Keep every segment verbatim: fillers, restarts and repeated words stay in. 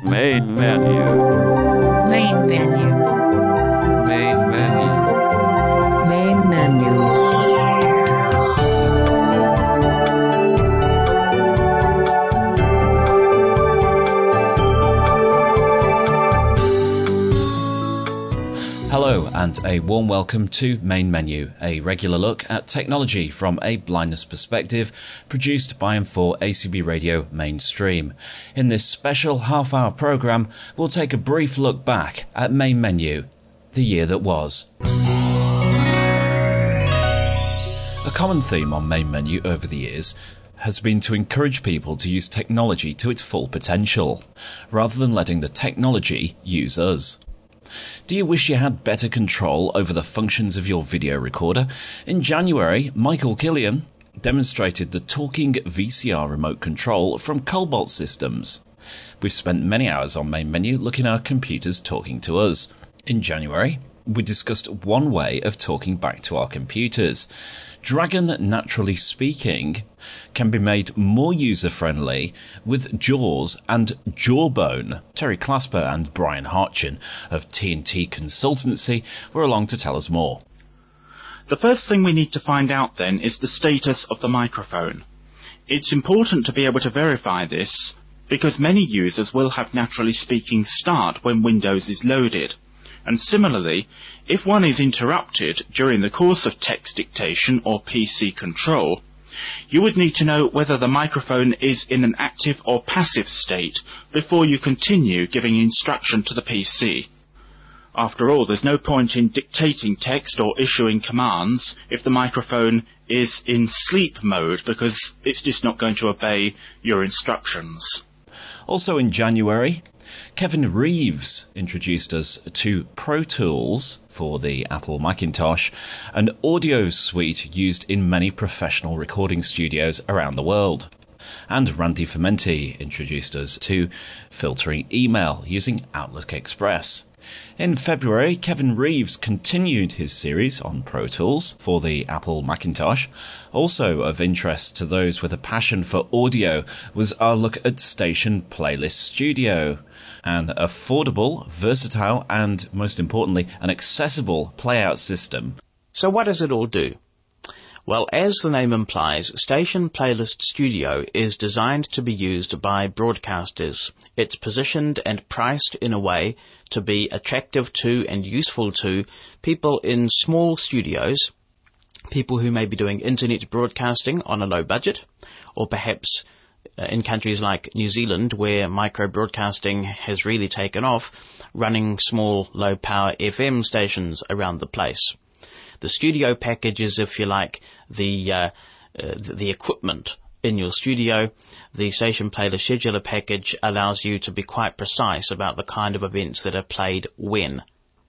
Main menu. Main menu. Main menu. Main menu. Hello and a warm welcome to Main Menu, a regular look at technology from a blindness perspective, produced by and for A C B Radio Mainstream. In this special half-hour programme, we'll take a brief look back at Main Menu, the year that was. A common theme on Main Menu over the years has been to encourage people to use technology to its full potential, rather than letting the technology use us. Do you wish you had better control over the functions of your video recorder? In January, Michael Killian demonstrated the talking V C R remote control from Cobalt Systems. We've spent many hours on Main Menu looking at our computers talking to us. In January, we discussed one way of talking back to our computers. Dragon Naturally Speaking can be made more user-friendly with Jaws and Jawbone. Terry Clasper and Brian Hartchin of T and T Consultancy were along to tell us more. The first thing we need to find out then is the status of the microphone. It's important to be able to verify this because many users will have Naturally Speaking start when Windows is loaded. And similarly, if one is interrupted during the course of text dictation or P C control, you would need to know whether the microphone is in an active or passive state before you continue giving instruction to the P C. After all, there's no point in dictating text or issuing commands if the microphone is in sleep mode, because it's just not going to obey your instructions. Also in January, Kevin Reeves introduced us to Pro Tools for the Apple Macintosh, an audio suite used in many professional recording studios around the world. And Randy Fermenti introduced us to filtering email using Outlook Express. In February, Kevin Reeves continued his series on Pro Tools for the Apple Macintosh. Also of interest to those with a passion for audio was our look at Station Playlist Studio, an affordable, versatile and, most importantly, an accessible playout system. So what does it all do? Well, as the name implies, Station Playlist Studio is designed to be used by broadcasters. It's positioned and priced in a way to be attractive to and useful to people in small studios, people who may be doing internet broadcasting on a low budget, or perhaps uh, in countries like New Zealand where micro-broadcasting has really taken off, running small low-power F M stations around the place. The studio package is, if you like, the, uh, uh, the equipment in your studio. The Station Playlist Scheduler package allows you to be quite precise about the kind of events that are played when.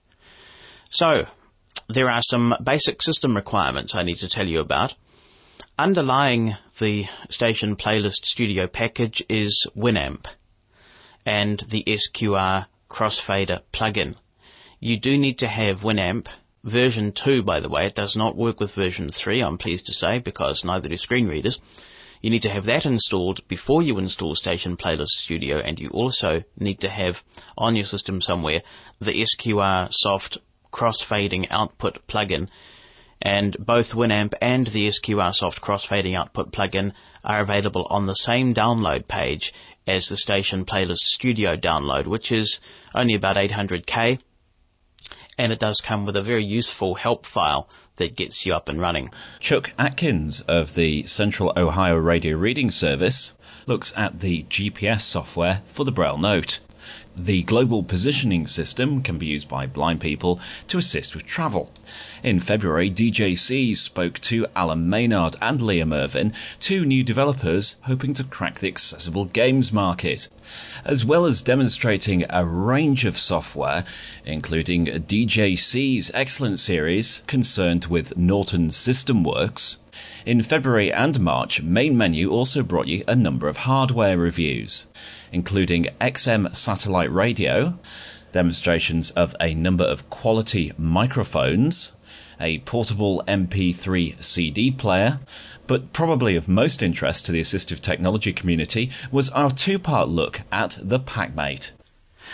So, there are some basic system requirements I need to tell you about. Underlying the Station Playlist Studio package is Winamp and the S Q R Crossfader plugin. You do need to have Winamp version two, by the way. It does not work with version three, I'm pleased to say, because neither do screen readers. You need to have that installed before you install Station Playlist Studio, and you also need to have on your system somewhere the S Q R Soft Crossfading Output plugin. And both Winamp and the S Q R Soft Crossfading Output plugin are available on the same download page as the Station Playlist Studio download, which is only about eight hundred K. And it does come with a very useful help file that gets you up and running. Chuck Atkins of the Central Ohio Radio Reading Service looks at the G P S software for the Braille Note. The global positioning system can be used by blind people to assist with travel. In February, D J C spoke to Alan Maynard and Liam Irvin, two new developers hoping to crack the accessible games market, as well as demonstrating a range of software, including D J C's excellent series concerned with Norton System Works. In February and March, Main Menu also brought you a number of hardware reviews, including X M satellite radio, demonstrations of a number of quality microphones, a portable M P three C D player, but probably of most interest to the assistive technology community was our two-part look at the PackMate.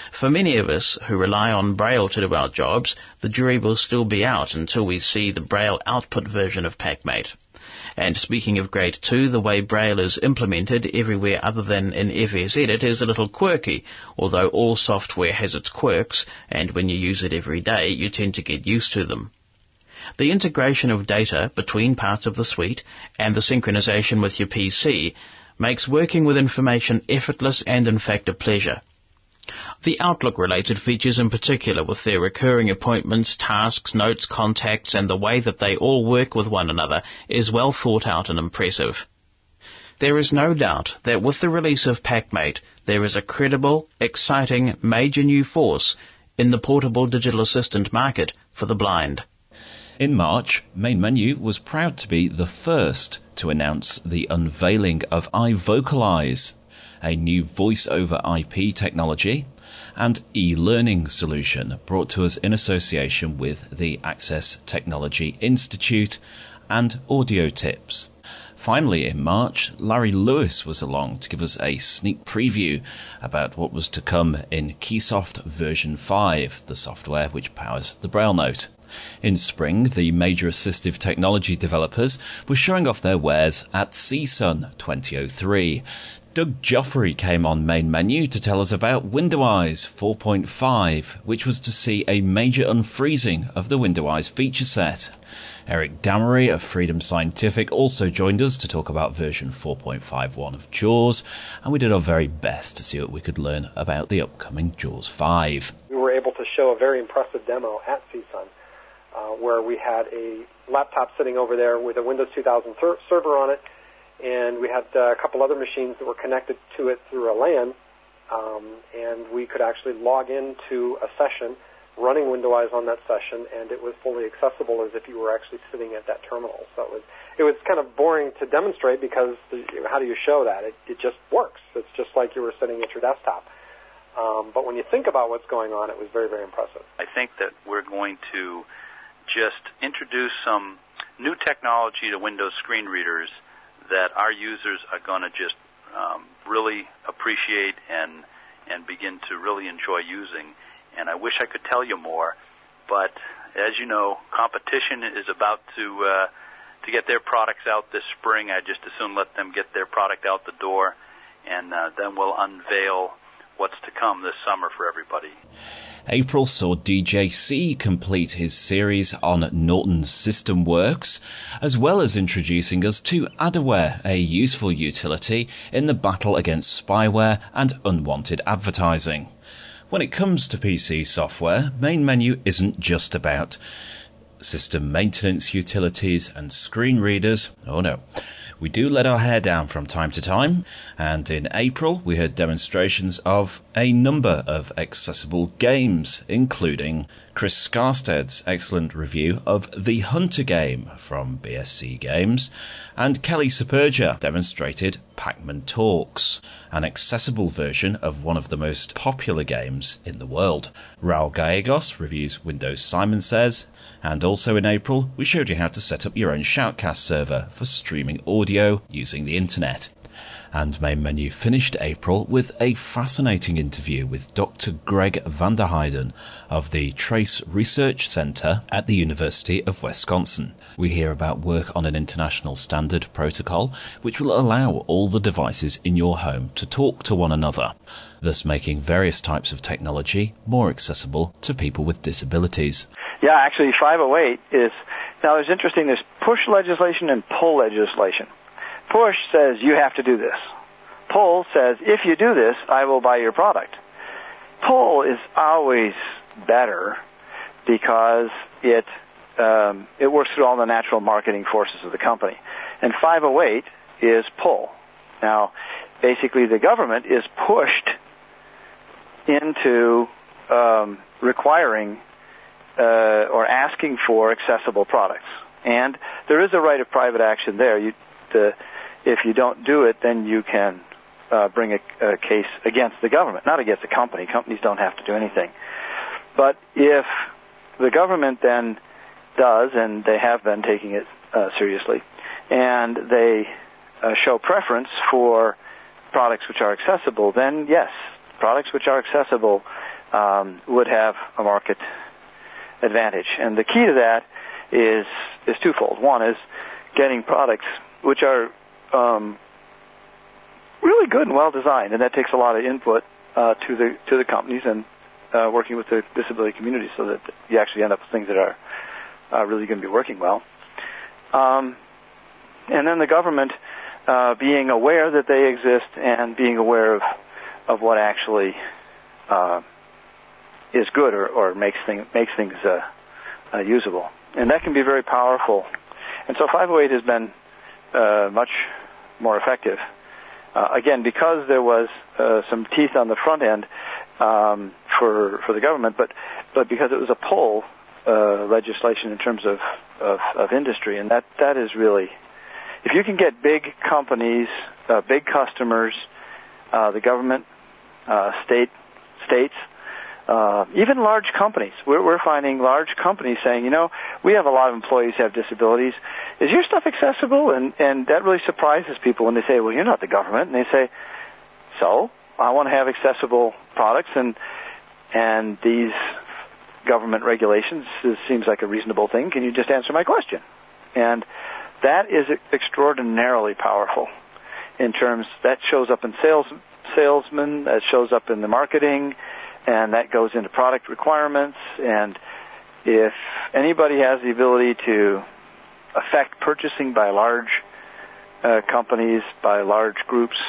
For many of us who rely on Braille to do our jobs, the jury will still be out until we see the Braille output version of PackMate. And speaking of Grade two, the way Braille is implemented everywhere other than in F S Edit is a little quirky, although all software has its quirks, and when you use it every day, you tend to get used to them. The integration of data between parts of the suite and the synchronization with your P C makes working with information effortless and in fact a pleasure. The Outlook-related features in particular, with their recurring appointments, tasks, notes, contacts, and the way that they all work with one another, is well thought out and impressive. There is no doubt that with the release of PackMate, there is a credible, exciting, major new force in the portable digital assistant market for the blind. In March, Main Menu was proud to be the first to announce the unveiling of iVocalize, a new voice-over I P technology and e-learning solution brought to us in association with the Access Technology Institute and Audio Tips. Finally, in March, Larry Lewis was along to give us a sneak preview about what was to come in Keysoft version five, the software which powers the Braille Note. In spring, the major assistive technology developers were showing off their wares at C S U N twenty oh three. Doug Joffrey came on Main Menu to tell us about Windowize four point five, which was to see a major unfreezing of the Windowize feature set. Eric Damery of Freedom Scientific also joined us to talk about version four point five one of JAWS, and we did our very best to see what we could learn about the upcoming JAWS five. We were able to show a very impressive demo at C S U N, uh, where we had a laptop sitting over there with a Windows two thousand ser- server on it, and we had uh, a couple other machines that were connected to it through a LAN, um, and we could actually log into a session running Windowize on that session, and it was fully accessible as if you were actually sitting at that terminal. So it was, it was kind of boring to demonstrate because the, how do you show that? It, it just works. It's just like you were sitting at your desktop. Um, but when you think about what's going on, it was very, very impressive. I think that we're going to just introduce some new technology to Windows screen readers that our users are going to just um, really appreciate and and begin to really enjoy using. And I wish I could tell you more, but as you know, competition is about to uh, to get their products out this spring. I just as soon let them get their product out the door, and uh, then we'll unveil what's to come this summer for everybody. April saw D J C complete his series on Norton System Works, as well as introducing us to Adaware, a useful utility in the battle against spyware and unwanted advertising. When it comes to P C software, Main Menu isn't just about system maintenance utilities and screen readers. Oh no. We do let our hair down from time to time, and in April we heard demonstrations of a number of accessible games, including Chris Scarstead's excellent review of The Hunter game from B S C Games, and Kelly Superga demonstrated Pac-Man Talks, an accessible version of one of the most popular games in the world. Raul Gallegos reviews Windows Simon Says, and also in April we showed you how to set up your own Shoutcast server for streaming audio using the internet. And Main Menu finished April with a fascinating interview with Doctor Greg Vanderheiden of the Trace Research Center at the University of Wisconsin. We hear about work on an international standard protocol which will allow all the devices in your home to talk to one another, thus making various types of technology more accessible to people with disabilities. Yeah, actually five oh eight is, now it's interesting, there's push legislation and pull legislation. Push says you have to do this. Pull says if you do this, I will buy your product. Pull is always better because it um, it works through all the natural marketing forces of the company. And five oh eight is pull. Now, basically the government is pushed into um, requiring uh, or asking for accessible products. And there is a right of private action there. You, the, if you don't do it, then you can uh, bring a, a case against the government, not against the company. Companies don't have to do anything. But if the government then does, and they have been taking it uh, seriously, and they uh, show preference for products which are accessible, then yes, products which are accessible um, would have a market advantage. And the key to that is is twofold. One is getting products which are um, really good and well designed, and that takes a lot of input uh, to the to the companies and uh, working with the disability community, so that you actually end up with things that are uh, really going to be working well. Um, and then the government uh, being aware that they exist and being aware of of what actually uh, is good or, or makes things makes things uh, uh, usable, and that can be very powerful. And so five oh eight has been uh, much more effective. Uh, again, because there was uh, some teeth on the front end um, for for the government, but but because it was a pull uh, legislation in terms of, of of industry, and that that is really, if you can get big companies, uh, big customers, uh, the government, uh, state states. Uh, even large companies. We're, we're finding large companies saying, you know, we have a lot of employees who have disabilities. Is your stuff accessible? And, and that really surprises people when they say, well, you're not the government. And they say, so I want to have accessible products, and and these government regulations, this seems like a reasonable thing. Can you just answer my question? And that is extraordinarily powerful in terms, that shows up in sales, salesmen, that shows up in the marketing, and that goes into product requirements. And if anybody has the ability to affect purchasing by large uh, companies, by large groups,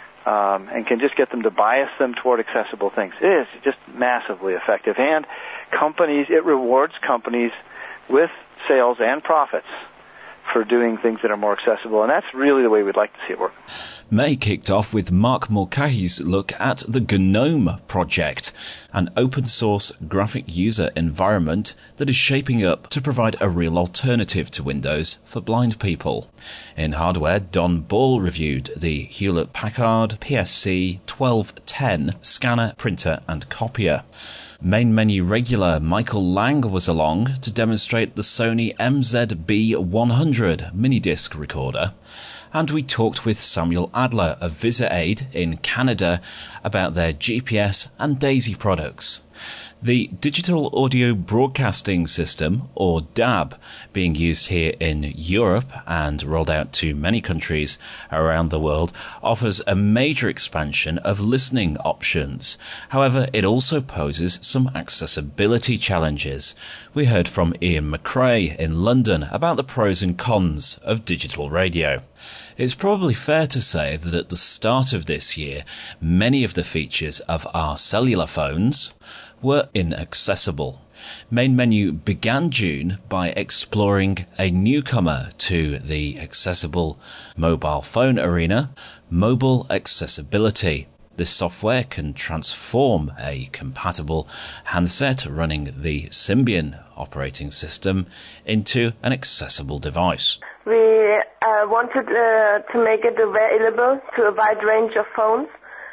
um, and can just get them to bias them toward accessible things, it is just massively effective. And companies, it rewards companies with sales and profits for doing things that are more accessible, and that's really the way we'd like to see it work. May kicked off with Mark Mulcahy's look at the GNOME project, an open-source graphic user environment that is shaping up to provide a real alternative to Windows for blind people. In hardware, Don Ball reviewed the Hewlett-Packard P S C twelve ten scanner, printer and copier. Main menu regular Michael Lang was along to demonstrate the Sony M Z B one hundred mini-disc recorder, and we talked with Samuel Adler of VisiAid in Canada about their G P S and DAISY products. The Digital Audio Broadcasting System, or D A B, being used here in Europe and rolled out to many countries around the world, offers a major expansion of listening options. However, it also poses some accessibility challenges. We heard from Ian McRae in London about the pros and cons of digital radio. It's probably fair to say that at the start of this year, many of the features of our cellular phones were inaccessible. Main Menu began June by exploring a newcomer to the accessible mobile phone arena, mobile accessibility. This software can transform a compatible handset running the Symbian operating system into an accessible device. We uh, wanted uh, to make it available to a wide range of phones,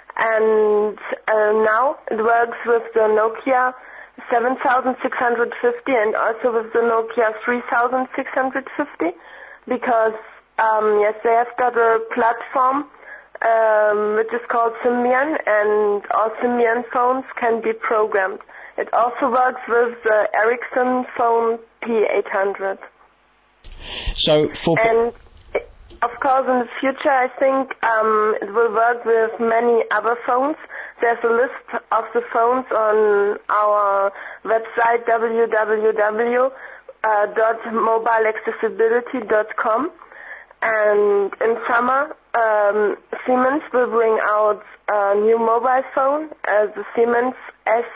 and uh, now it works with the Nokia seven thousand six hundred fifty and also with the Nokia three thousand six hundred fifty, because um, yes, they have got a platform um, which is called Symbian, and all Symbian phones can be programmed. It also works with the Ericsson phone P eight hundred. So for and of course, in the future, I think um, it will work with many other phones. There's a list of the phones on our website w w w dot mobile accessibility dot com. And in summer, um, Siemens will bring out a new mobile phone, uh, the Siemens S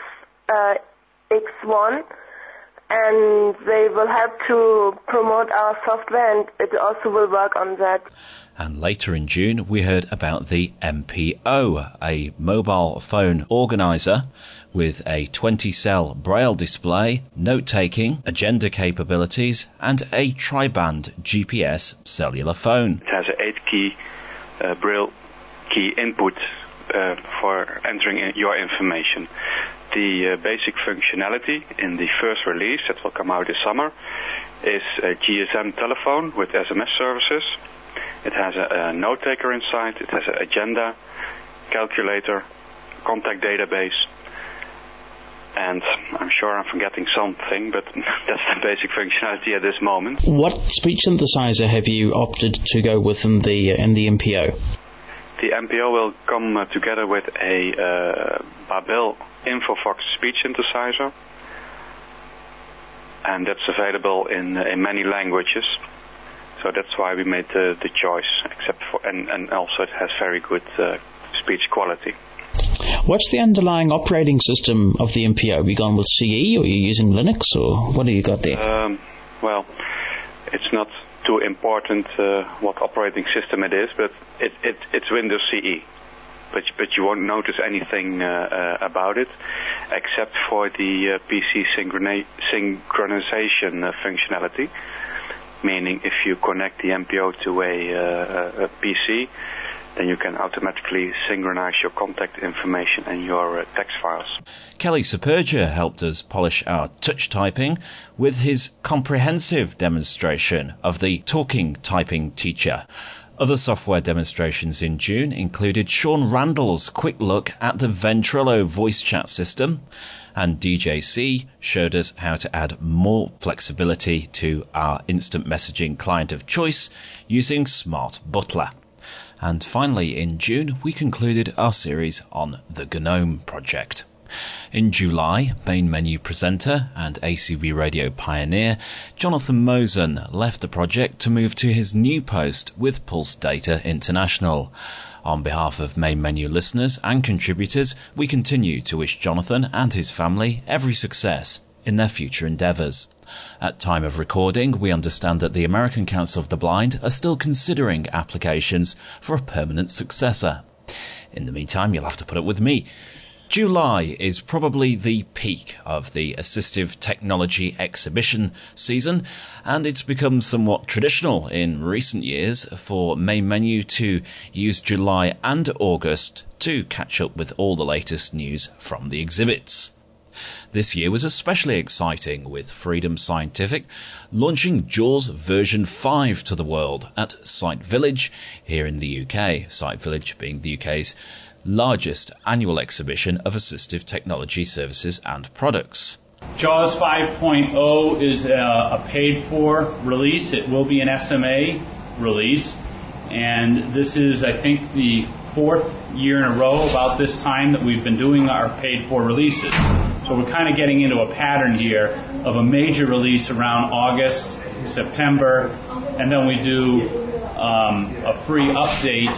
X one. And they will help to promote our software, and it also will work on that. And later in June, we heard about the M P O, a mobile phone organizer with a twenty-cell braille display, note-taking, agenda capabilities, and a tri-band G P S cellular phone. It has an eight-key uh, braille key input uh, for entering in your information. The uh, basic functionality in the first release that will come out this summer is a G S M telephone with S M S services. It has a, a note taker inside. It has an agenda, calculator, contact database. And I'm sure I'm forgetting something, but that's the basic functionality at this moment. What speech synthesizer have you opted to go with in the in the M P O? The M P O will come uh, together with a uh, Babel Infovox speech synthesizer, and that's available in uh, in many languages. So that's why we made the, the choice. Except for and, and also it has very good uh, speech quality. What's the underlying operating system of the M P O? Have you gone with C E, or are you using Linux, or what have you got there? Um, well, it's not too important uh, what operating system it is, but it, it, it's Windows C E. But, but you won't notice anything uh, uh, about it, except for the uh, P C synchroni- synchronization uh, functionality. Meaning, if you connect the M P O to a, uh, a P C, then you can automatically synchronize your contact information and your uh, text files. Kelly Superger helped us polish our touch typing with his comprehensive demonstration of the talking typing teacher. Other software demonstrations in June included Sean Randall's quick look at the Ventrilo voice chat system, and D J C showed us how to add more flexibility to our instant messaging client of choice using Smart Butler. And finally, in June, we concluded our series on the GNOME project. In July, main menu presenter and A C B radio pioneer Jonathan Mosen left the project to move to his new post with Pulse Data International. On behalf of main menu listeners and contributors, we continue to wish Jonathan and his family every success in their future endeavours. At time of recording, we understand that the American Council of the Blind are still considering applications for a permanent successor. In the meantime, you'll have to put up with me. July is probably the peak of the assistive technology exhibition season, and it's become somewhat traditional in recent years for main menu to use July and August to catch up with all the latest news from the exhibits. This year was especially exciting, with Freedom Scientific launching JAWS version five to the world at Site Village here in the U K, Site Village being the U K's largest annual exhibition of assistive technology services and products. JAWS five point oh is a, a paid-for release. It will be an S M A release, and this is, I think, the fourth year in a row about this time that we've been doing our paid-for releases. So we're kind of getting into a pattern here of a major release around August, September, and then we do um, a free update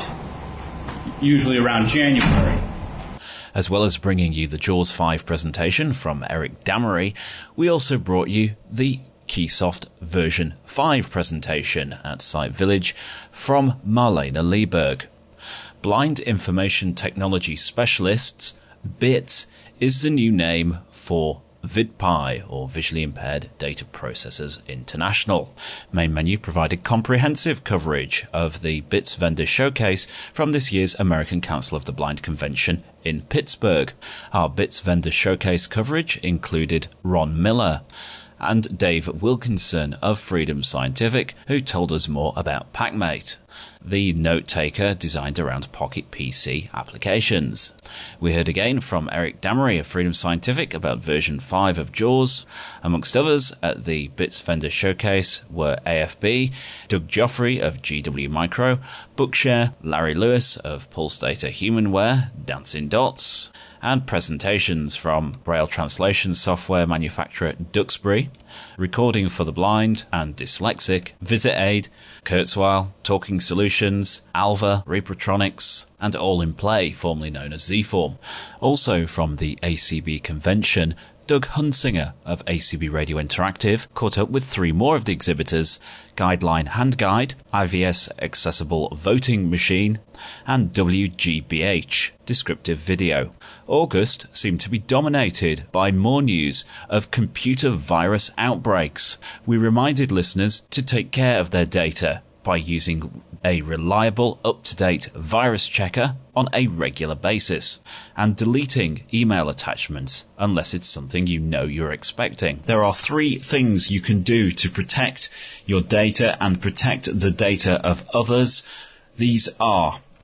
usually around January. As well as bringing you the JAWS five presentation from Eric Damery, we also brought you the Keysoft version five presentation at Site Village from Marlena Lieberg. Blind Information Technology Specialists, BITS, is the new name for VidPi, or Visually Impaired Data Processors International. Main Menu provided comprehensive coverage of the BITS vendor showcase from this year's American Council of the Blind convention in Pittsburgh. Our BITS vendor showcase coverage included Ron Miller and Dave Wilkinson of Freedom Scientific, who told us more about PackMate, the note-taker designed around Pocket P C applications. We heard again from Eric Damery of Freedom Scientific about version five of JAWS. Amongst others at the BITS Vendor Showcase were A F B, Doug Joffrey of G W Micro, Bookshare, Larry Lewis of Pulse Data Humanware, Dancing Dots, and presentations from Braille translation software manufacturer Duxbury, Recording for the Blind and Dyslexic, VisitAid, Kurzweil, Talking Solutions, Alva, Reprotronics, and All in Play, formerly known as Z-Form. Also from the A C B convention, Doug Hunsinger of A C B Radio Interactive caught up with three more of the exhibitors: Guideline Hand Guide, I V S Accessible Voting Machine, and W G B H, Descriptive Video. August seemed to be dominated by more news of computer virus outbreaks. We reminded listeners to take care of their data by using a reliable, up-to-date virus checker on a regular basis, and deleting email attachments unless it's something you know you're expecting. There are three things you can do to protect your data and protect the data of others. These are: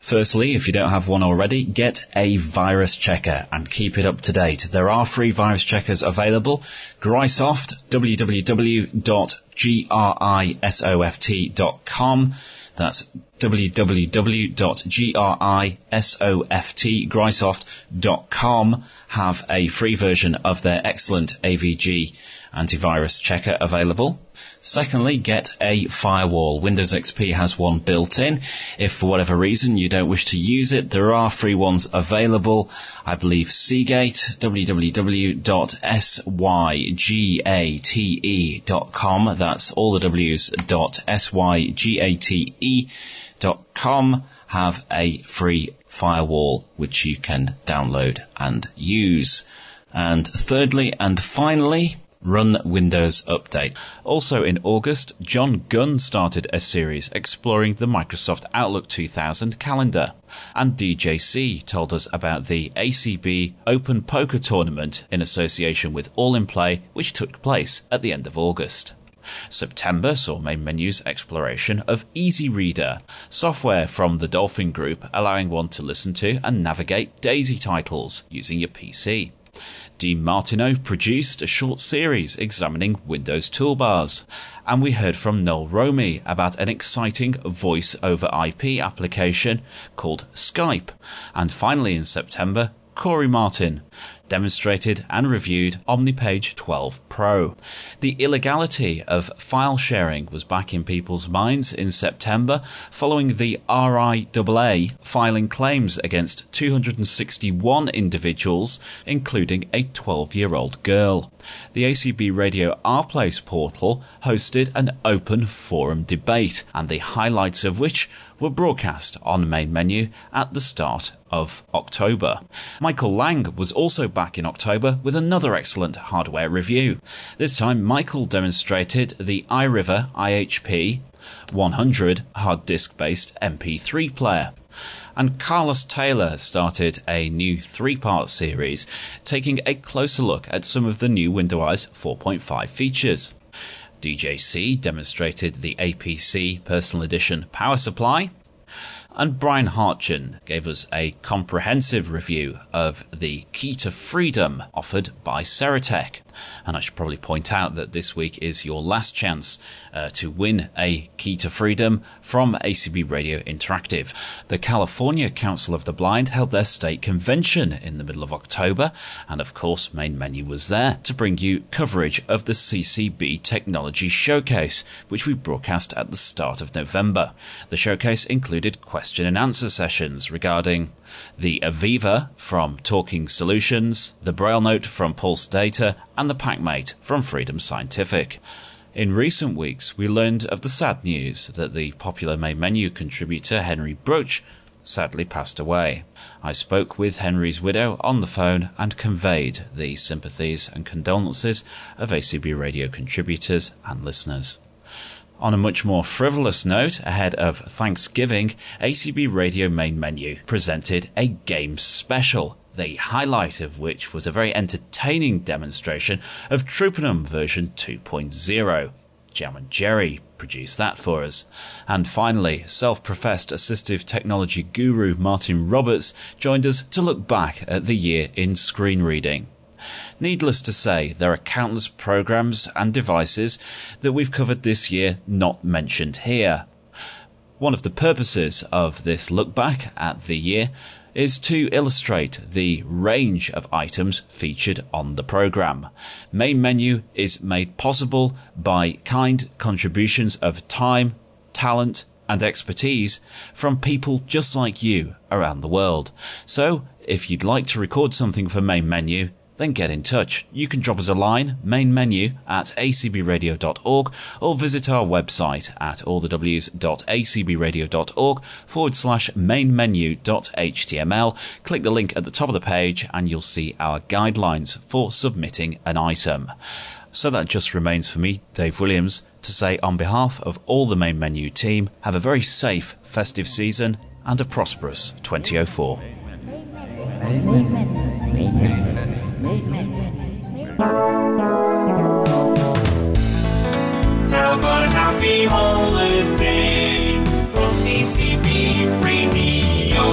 Firstly, if you don't have one already, get a virus checker and keep it up to date. There are free virus checkers available. Grisoft, w w w dot grisoft dot com. That's w w w dot grisoft, grisoft dot com, have a free version of their excellent A V G antivirus checker available. Secondly, get a firewall. Windows X P has one built in. If for whatever reason you don't wish to use it, there are free ones available. I believe Seagate, w w w dot sygate dot com. That's all the W's, dot sygate dot com, have a free firewall which you can download and use. And thirdly and finally, Run Windows Update. Also in August, John Gunn started a series exploring the Microsoft Outlook two thousand calendar. And D J C told us about the A C B Open Poker Tournament in association with All in Play, which took place at the end of August. September saw Main Menu's exploration of Easy Reader, software from the Dolphin Group allowing one to listen to and navigate DAISY titles using your P C. Dean Martineau produced a short series examining Windows toolbars, and we heard from Noel Romy about an exciting voice over I P application called Skype. And finally in September, Corey Martin demonstrated and reviewed OmniPage twelve Pro. The illegality of file sharing was back in people's minds in September following the R I A A filing claims against two hundred sixty-one individuals, including a twelve-year-old girl. The A C B Radio rPlace portal hosted an open forum debate, and the highlights of which were broadcast on Main Menu at the start of October. Michael Lang was also back in October with another excellent hardware review. This time Michael demonstrated the iRiver I H P one hundred hard disk based M P three player. And Carlos Taylor started a new three-part series taking a closer look at some of the new Windows four point five features. D J C demonstrated the A P C Personal Edition power supply, and Brian Hartgen gave us a comprehensive review of the Key to Freedom offered by Ceratech. And I should probably point out that this week is your last chance uh, to win a Key to Freedom from A C B Radio Interactive. The California Council of the Blind held their state convention in the middle of October, and of course Main Menu was there to bring you coverage of the C C B Technology Showcase, which we broadcast at the start of November. The showcase included question and answer sessions regarding the Aviva from Talking Solutions, the Braille Note from Pulse Data, and the PackMate from Freedom Scientific. In recent weeks, we learned of the sad news that the popular Main Menu contributor Henry Bruch sadly passed away. I spoke with Henry's widow on the phone and conveyed the sympathies and condolences of A C B Radio contributors and listeners. On a much more frivolous note, ahead of Thanksgiving, A C B Radio Main Menu presented a game special, the highlight of which was a very entertaining demonstration of Trupenum version two point oh. Jam and Jerry produced that for us. And finally, self-professed assistive technology guru Martin Roberts joined us to look back at the year in screen reading. Needless to say, there are countless programs and devices that we've covered this year not mentioned here. One of the purposes of this look back at the year is to illustrate the range of items featured on the program. Main Menu is made possible by kind contributions of time, talent, and expertise from people just like you around the world. So, if you'd like to record something for Main Menu, then get in touch. You can drop us a line, mainmenu at a c b radio dot org, or visit our website at allthews.acbradio.org forward slash mainmenu.html. Click the link at the top of the page and you'll see our guidelines for submitting an item. So that just remains for me, Dave Williams, to say on behalf of all the Main Menu team, have a very safe festive season and a prosperous twenty oh four. Have a happy holiday from A C B Radio.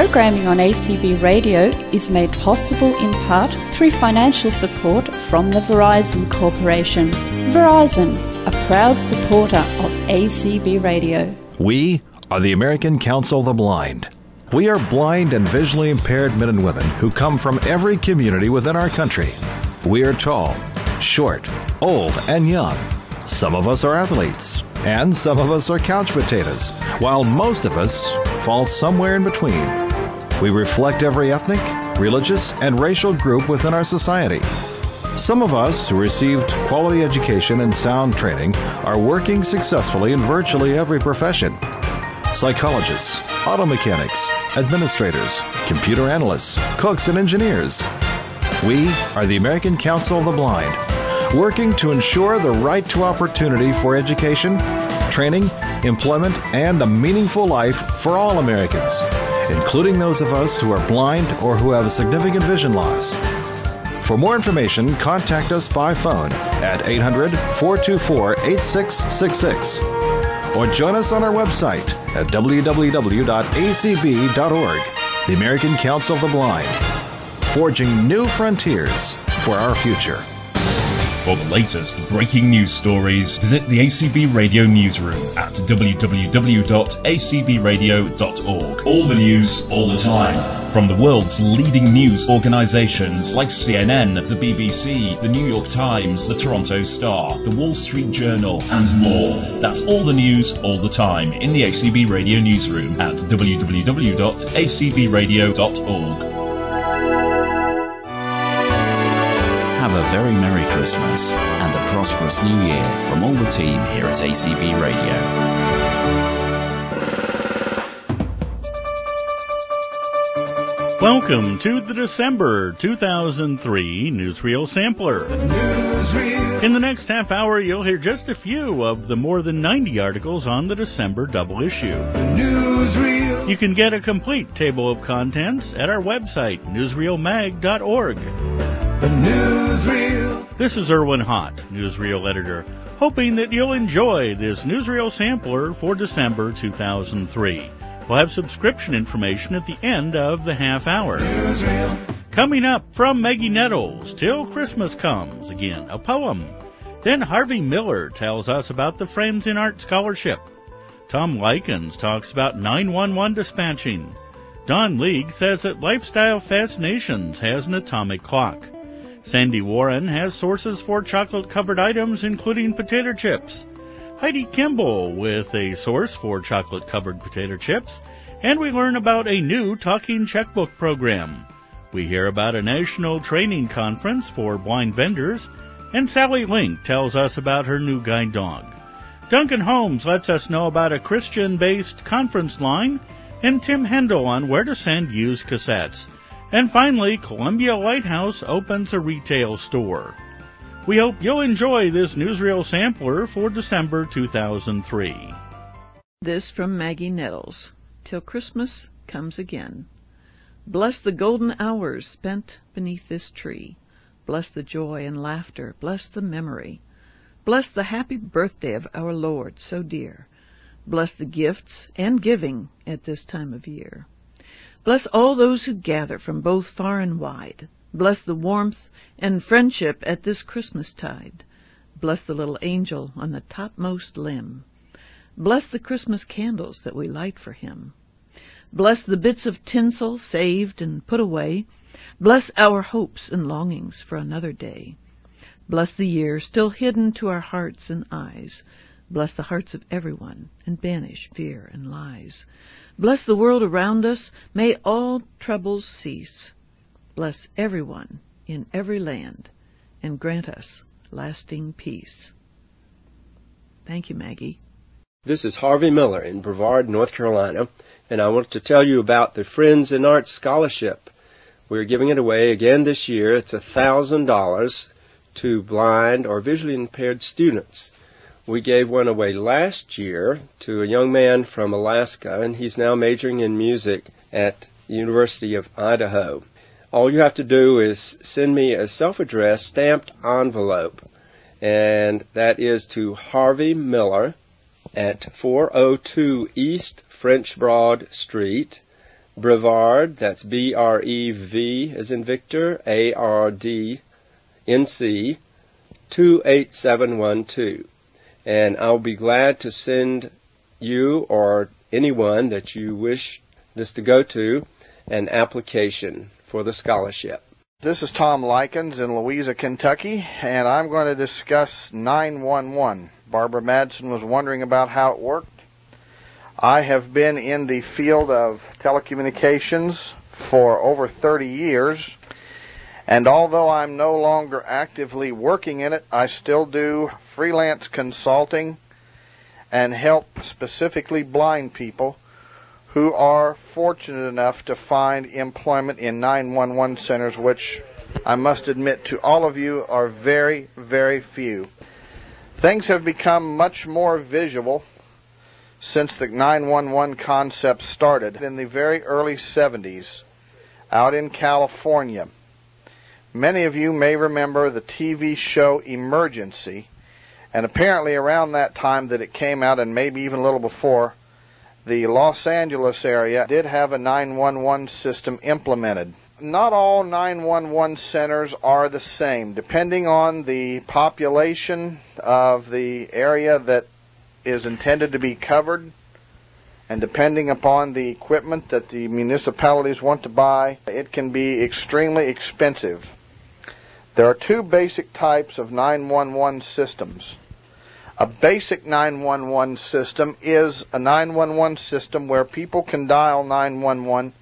Programming on A C B Radio is made possible in part through financial support from the Verizon Corporation. Verizon, a proud supporter of A C B Radio. We are the American Council of the Blind. We are blind and visually impaired men and women who come from every community within our country. We are tall, short, old, and young. Some of us are athletes, and some of us are couch potatoes, while most of us fall somewhere in between. We reflect every ethnic, religious, and racial group within our society. Some of us who received quality education and sound training are working successfully in virtually every profession. Psychologists, auto mechanics, administrators, computer analysts, cooks, and engineers. We are the American Council of the Blind, working to ensure the right to opportunity for education, training, employment, and a meaningful life for all Americans, including those of us who are blind or who have a significant vision loss. For more information, contact us by phone at eight hundred, four two four, eight six six six or join us on our website at w w w dot a c b dot org. The American Council of the Blind, forging new frontiers for our future. For the latest breaking news stories, visit the A C B Radio newsroom at w w w dot a c b radio dot org. All the news, all the time. From the world's leading news organizations like C N N, the B B C, the New York Times, the Toronto Star, the Wall Street Journal, and more. That's all the news, all the time in the A C B Radio newsroom at w w w dot a c b radio dot org. Have a very Merry Christmas and a prosperous New Year from all the team here at A C B Radio. Welcome to the December two thousand three Newsreel Sampler. Newsreel. In the next half hour, you'll hear just a few of the more than ninety articles on the December double issue. Newsreel. You can get a complete table of contents at our website, newsreel mag dot org. The Newsreel. This is Erwin Hott, Newsreel editor, hoping that you'll enjoy this Newsreel Sampler for December two thousand three. We'll have subscription information at the end of the half hour. Newsreel. Coming up from Maggie Nettles, Till Christmas Comes, again, a poem. Then Harvey Miller tells us about the Friends in Art Scholarship. Tom Likens talks about nine one one dispatching. Don League says that Lifestyle Fascinations has an atomic clock. Sandy Warren has sources for chocolate-covered items, including potato chips. Heidi Kimball with a source for chocolate-covered potato chips. And we learn about a new talking checkbook program. We hear about a national training conference for blind vendors. And Sally Link tells us about her new guide dog. Duncan Holmes lets us know about a Christian-based conference line. And Tim Hendel on where to send used cassettes. And finally, Columbia Lighthouse opens a retail store. We hope you'll enjoy this Newsreel Sampler for December two thousand three. This from Maggie Nettles. Till Christmas Comes Again. Bless the golden hours spent beneath this tree. Bless the joy and laughter. Bless the memory. Bless the happy birthday of our Lord so dear. Bless the gifts and giving at this time of year. Bless all those who gather from both far and wide. Bless the warmth and friendship at this Christmas tide. Bless the little angel on the topmost limb. Bless the Christmas candles that we light for him. Bless the bits of tinsel saved and put away. Bless our hopes and longings for another day. Bless the year still hidden to our hearts and eyes. Bless the hearts of everyone and banish fear and lies. Bless the world around us, may all troubles cease. Bless everyone in every land, and grant us lasting peace. Thank you, Maggie. This is Harvey Miller in Brevard, North Carolina, and I want to tell you about the Friends in Art Scholarship. We're giving it away again this year. It's one thousand dollars to blind or visually impaired students. We gave one away last year to a young man from Alaska, and he's now majoring in music at the University of Idaho. All you have to do is send me a self-addressed stamped envelope, and that is to Harvey Miller at four oh two East French Broad Street, Brevard, that's B R E V as in Victor, A R D N C, two eight seven one two. And I'll be glad to send you or anyone that you wish this to go to an application for the scholarship. This is Tom Likens in Louisa, Kentucky, and I'm going to discuss nine one one. Barbara Madsen was wondering about how it worked. I have been in the field of telecommunications for over thirty years, and although I'm no longer actively working in it, I still do freelance consulting and help specifically blind people who are fortunate enough to find employment in nine one one centers, which I must admit to all of you are very, very few. Things have become much more visual since the nine one one concept started in the very early seventies out in California. Many of you may remember the T V show Emergency, and apparently around that time that it came out, and maybe even a little before, the Los Angeles area did have a nine one one system implemented. Not all nine one one centers are the same. Depending on the population of the area that is intended to be covered, and depending upon the equipment that the municipalities want to buy, it can be extremely expensive. There are two basic types of nine one one systems. A basic nine one one system is a nine one one system where people can dial nine one one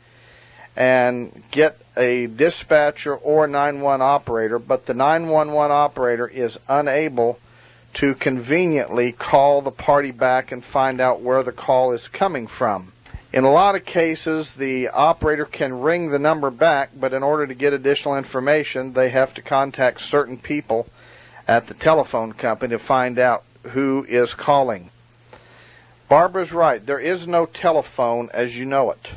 and get a dispatcher or nine one one operator, but the nine one one operator is unable to conveniently call the party back and find out where the call is coming from. In a lot of cases, the operator can ring the number back, but in order to get additional information, they have to contact certain people at the telephone company to find out who is calling. Barbara's right. There is no telephone as you know it.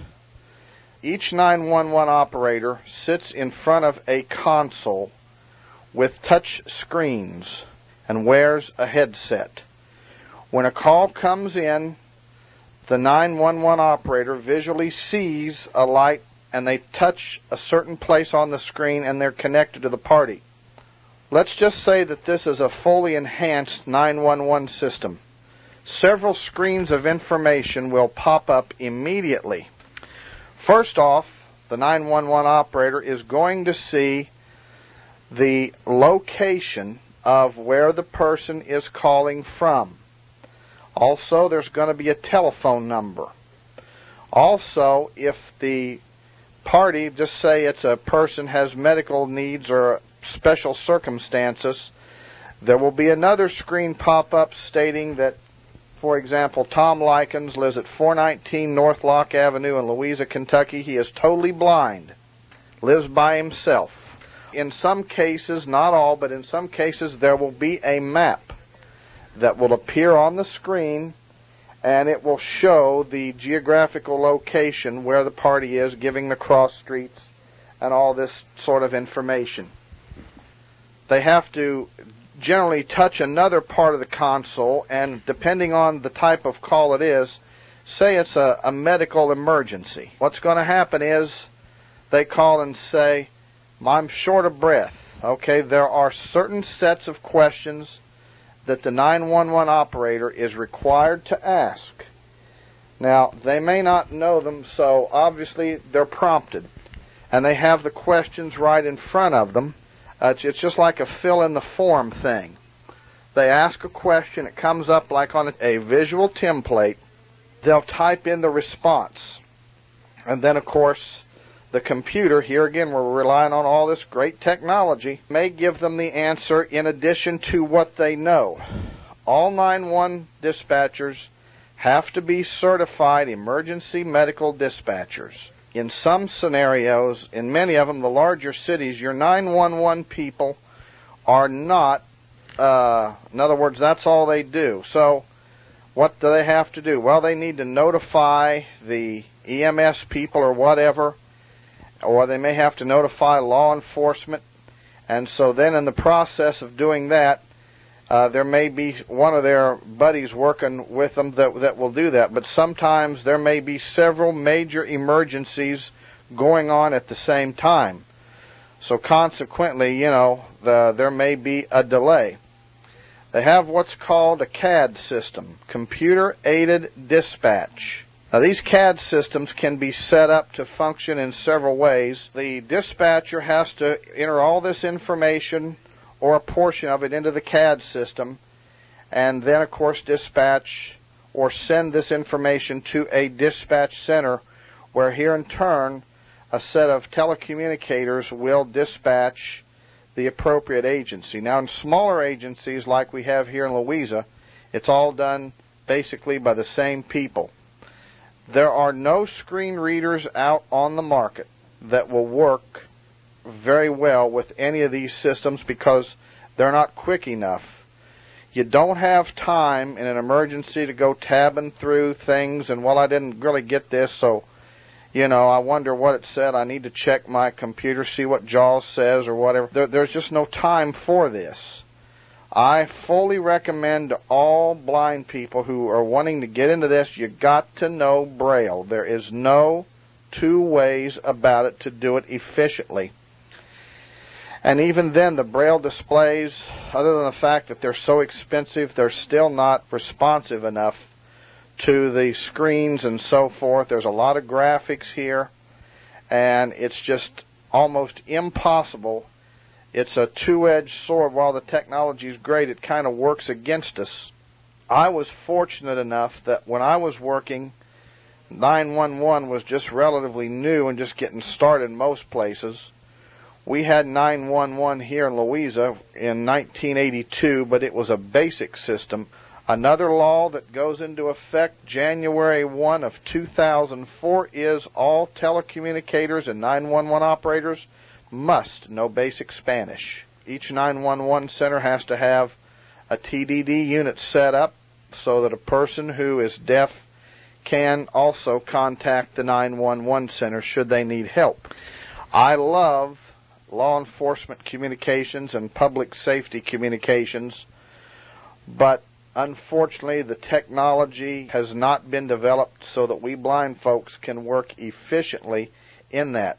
Each nine one one operator sits in front of a console with touch screens and wears a headset. When a call comes in, the nine one one operator visually sees a light and they touch a certain place on the screen and they're connected to the party. Let's just say that this is a fully enhanced nine one one system. Several screens of information will pop up immediately. First off, the nine one one operator is going to see the location of where the person is calling from. Also, there's going to be a telephone number. Also, if the party, just say it's a person has medical needs or special circumstances, there will be another screen pop up stating that, for example, Tom Likens lives at four nineteen North Lock Avenue in Louisa, Kentucky. He is totally blind, lives by himself. In some cases, not all, but in some cases, there will be a map that will appear on the screen, and it will show the geographical location where the party is, giving the cross streets and all this sort of information. They have to generally touch another part of the console, and depending on the type of call it is, say it's a, a medical emergency. What's going to happen is they call and say, I'm short of breath. Okay, there are certain sets of questions that the nine one one operator is required to ask. Now, they may not know them, so obviously they're prompted. And they have the questions right in front of them. Uh, it's, it's just like a fill-in-the-form thing. They ask a question, it comes up like on a, a visual template. They'll type in the response. And then, of course, the computer, here again we're relying on all this great technology, may give them the answer in addition to what they know. All nine one one dispatchers have to be certified emergency medical dispatchers. In some scenarios, in many of them, the larger cities, your nine one one people are not, uh, in other words, that's all they do. So what do they have to do? Well, they need to notify the E M S people or whatever, or they may have to notify law enforcement. And so then in the process of doing that, Uh, there may be one of their buddies working with them that that will do that, but sometimes there may be several major emergencies going on at the same time. So consequently, you know, the, there may be a delay. They have what's called a C A D system, Computer Aided Dispatch. Now, these C A D systems can be set up to function in several ways. The dispatcher has to enter all this information or a portion of it into the C A D system, and then, of course, dispatch or send this information to a dispatch center, where here in turn a set of telecommunicators will dispatch the appropriate agency. Now, in smaller agencies like we have here in Louisa, it's all done basically by the same people. There are no screen readers out on the market that will work very well with any of these systems because they're not quick enough. You don't have time in an emergency to go tabbing through things and, well, I didn't really get this, so, you know, I wonder what it said. I need to check my computer, see what JAWS says or whatever. There, there's just no time for this. I fully recommend to all blind people who are wanting to get into this, you got to know Braille. There is no two ways about it to do it efficiently. And even then, the Braille displays, other than the fact that they're so expensive, they're still not responsive enough to the screens and so forth. There's a lot of graphics here, and it's just almost impossible. It's a two-edged sword. While the technology is great, it kind of works against us. I was fortunate enough that when I was working, nine one one was just relatively new and just getting started in most places. We had nine one one here in Louisa in nineteen eighty-two, but it was a basic system. Another law that goes into effect January first of two thousand four is all telecommunicators and nine one one operators must know basic Spanish. Each nine one one center has to have a T D D unit set up so that a person who is deaf can also contact the nine one one center should they need help. I love law enforcement communications and public safety communications, but unfortunately the technology has not been developed so that we blind folks can work efficiently in that.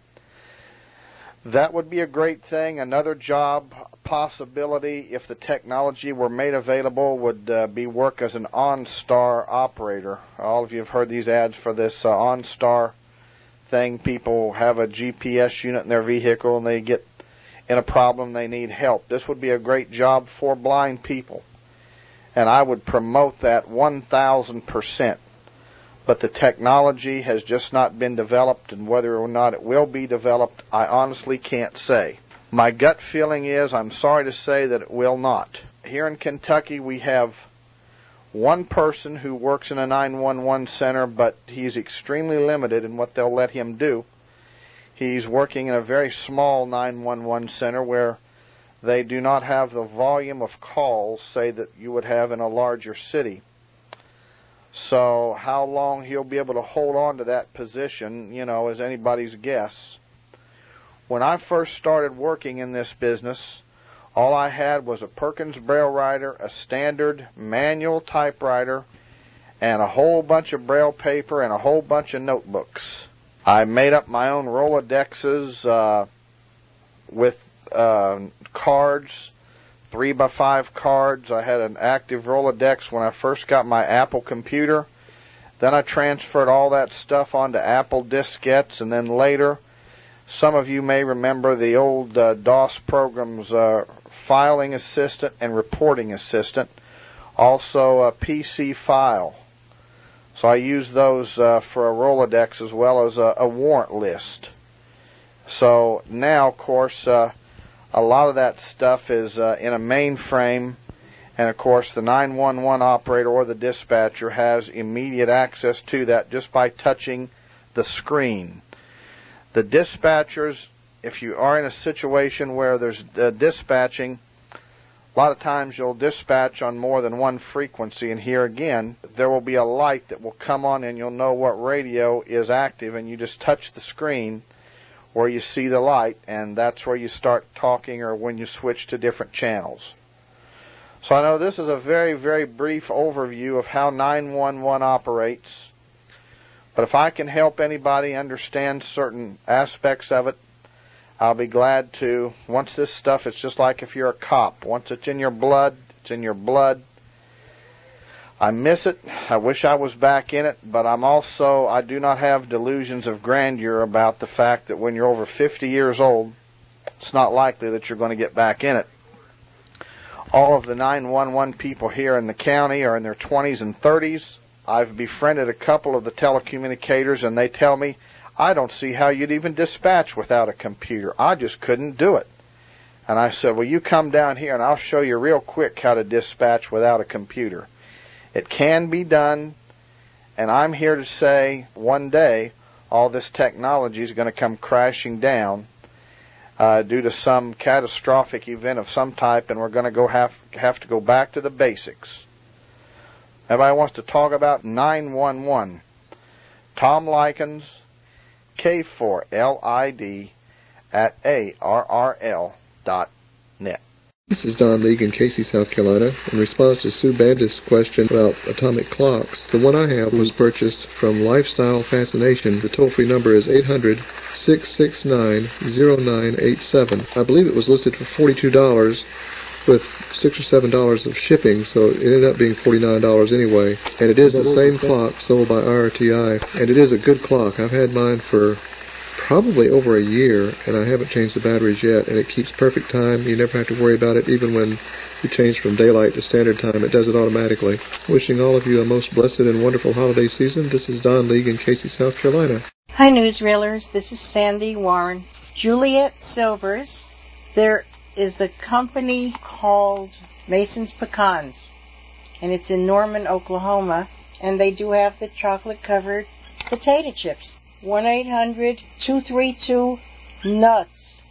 That would be a great thing. Another job possibility, if the technology were made available, would uh, be work as an OnStar operator. All of you have heard these ads for this uh, OnStar thing. People have a G P S unit in their vehicle and they get in a problem, they need help. This would be a great job for blind people, and I would promote that one thousand percent. But the technology has just not been developed, and whether or not it will be developed, I honestly can't say. My gut feeling is, I'm sorry to say, that it will not. Here in Kentucky, we have one person who works in a nine one one center, but he's extremely limited in what they'll let him do. He's working in a very small nine one one center where they do not have the volume of calls, say, that you would have in a larger city. So how long he'll be able to hold on to that position, you know, is anybody's guess. When I first started working in this business, all I had was a Perkins Braille writer, a standard manual typewriter, and a whole bunch of Braille paper and a whole bunch of notebooks. I made up my own Rolodexes uh, with uh, cards, three by five cards. I had an active Rolodex when I first got my Apple computer. Then I transferred all that stuff onto Apple diskettes, and then later, some of you may remember the old uh, DOS programs, uh, Filing Assistant and Reporting Assistant, also a P C File. So I used those uh, for a Rolodex as well as a, a warrant list. So now, of course, uh, a lot of that stuff is uh, in a mainframe, and of course the nine one one operator or the dispatcher has immediate access to that just by touching the screen. The dispatchers, if you are in a situation where there's uh, dispatching, a lot of times you'll dispatch on more than one frequency, and here again, there will be a light that will come on and you'll know what radio is active, and you just touch the screen where you see the light, and that's where you start talking or when you switch to different channels. So I know this is a very, very brief overview of how nine one one operates. But if I can help anybody understand certain aspects of it, I'll be glad to. Once this stuff, it's just like if you're a cop. Once it's in your blood, it's in your blood. I miss it. I wish I was back in it, but I'm also, I do not have delusions of grandeur about the fact that when you're over fifty years old, it's not likely that you're going to get back in it. All of the nine one one people here in the county are in their twenties and thirties. I've befriended a couple of the telecommunicators, and they tell me, I don't see how you'd even dispatch without a computer. I just couldn't do it. And I said, well, you come down here, and I'll show you real quick how to dispatch without a computer. It can be done, and I'm here to say one day all this technology is going to come crashing down uh, due to some catastrophic event of some type, and we're going to go have, have to go back to the basics. Everybody wants to talk about nine one one. Tom Likens, K four L I D at A R R L dot net. This is Don League in Casey, South Carolina. In response to Sue Bandis' question about atomic clocks, the one I have was purchased from Lifestyle Fascination. The toll-free number is eight hundred, six six nine, zero nine eight seven. I believe it was listed for forty-two dollars with six or seven dollars of shipping, so it ended up being forty-nine dollars anyway. And it is the same clock sold by I R T I, and it is a good clock. I've had mine for probably over a year, and I haven't changed the batteries yet, and it keeps perfect time. You never have to worry about it. Even when you change from daylight to standard time, it does it automatically. Wishing all of you a most blessed and wonderful holiday season. This is Don League in Casey, South Carolina. Hi, newsreelers. This is Sandy Warren. Juliet Silvers. There is a company called Mason's Pecans, and it's in Norman, Oklahoma, and they do have the chocolate-covered potato chips. one eight hundred, two three two, nuts.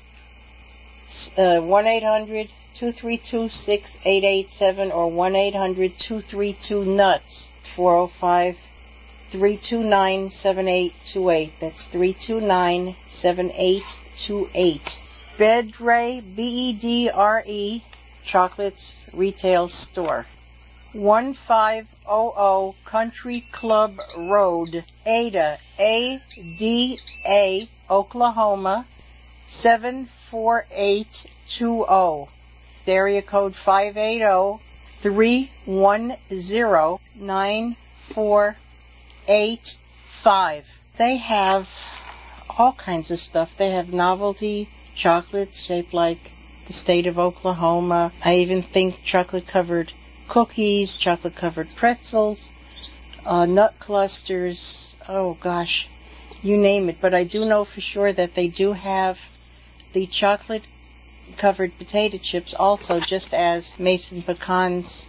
Uh, one eight hundred, two three two, six eight eight seven or one eight hundred, two three two, nuts. four oh five, three two nine, seven eight two eight. That's three two nine, seven eight two eight. Bedre, B E D R E, Chocolates Retail Store. one five hundred Country Club Road, Ada, A D A, Oklahoma, seven four eight two zero. Area code five eight zero, three one zero, nine four eight five. They have all kinds of stuff. They have novelty chocolates shaped like the state of Oklahoma. I even think chocolate-covered cookies, chocolate-covered pretzels, uh, nut clusters, oh gosh, you name it. But I do know for sure that they do have the chocolate-covered potato chips also, just as Mason Pecans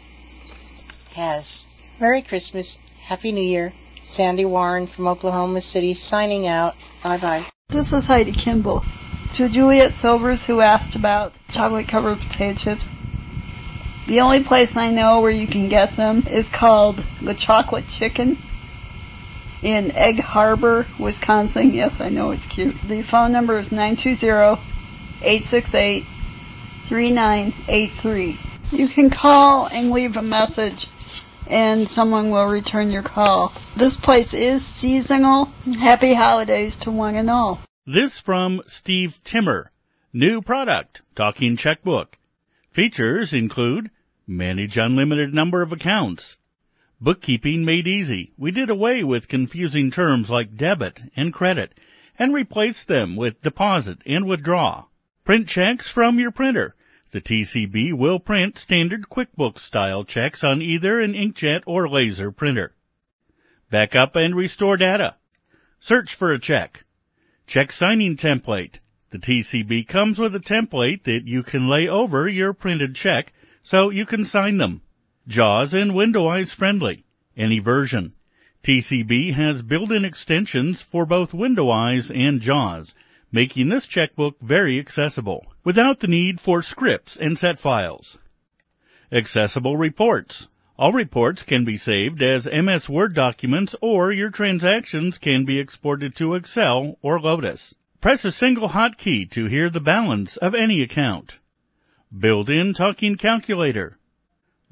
has. Merry Christmas, Happy New Year. Sandy Warren from Oklahoma City signing out. Bye-bye. This is Heidi Kimball. To Juliet Silvers, who asked about chocolate-covered potato chips, the only place I know where you can get them is called the Chocolate Chicken in Egg Harbor, Wisconsin. Yes, I know, it's cute. The phone number is nine two zero, eight six eight, three nine eight three. You can call and leave a message, and someone will return your call. This place is seasonal. Happy holidays to one and all. This from Steve Timmer. New product, Talking Checkbook. Features include manage unlimited number of accounts, bookkeeping made easy. We did away with confusing terms like debit and credit and replaced them with deposit and withdraw. Print checks from your printer. The T C B will print standard QuickBooks style checks on either an inkjet or laser printer. Backup and restore data. Search for a check. Check signing template. The T C B comes with a template that you can lay over your printed check so you can sign them. JAWS and Windows friendly. Any version. T C B has built-in extensions for both Windows and JAWS, making this checkbook very accessible, without the need for scripts and set files. Accessible reports. All reports can be saved as M S Word documents, or your transactions can be exported to Excel or Lotus. Press a single hotkey to hear the balance of any account. Built-in talking calculator.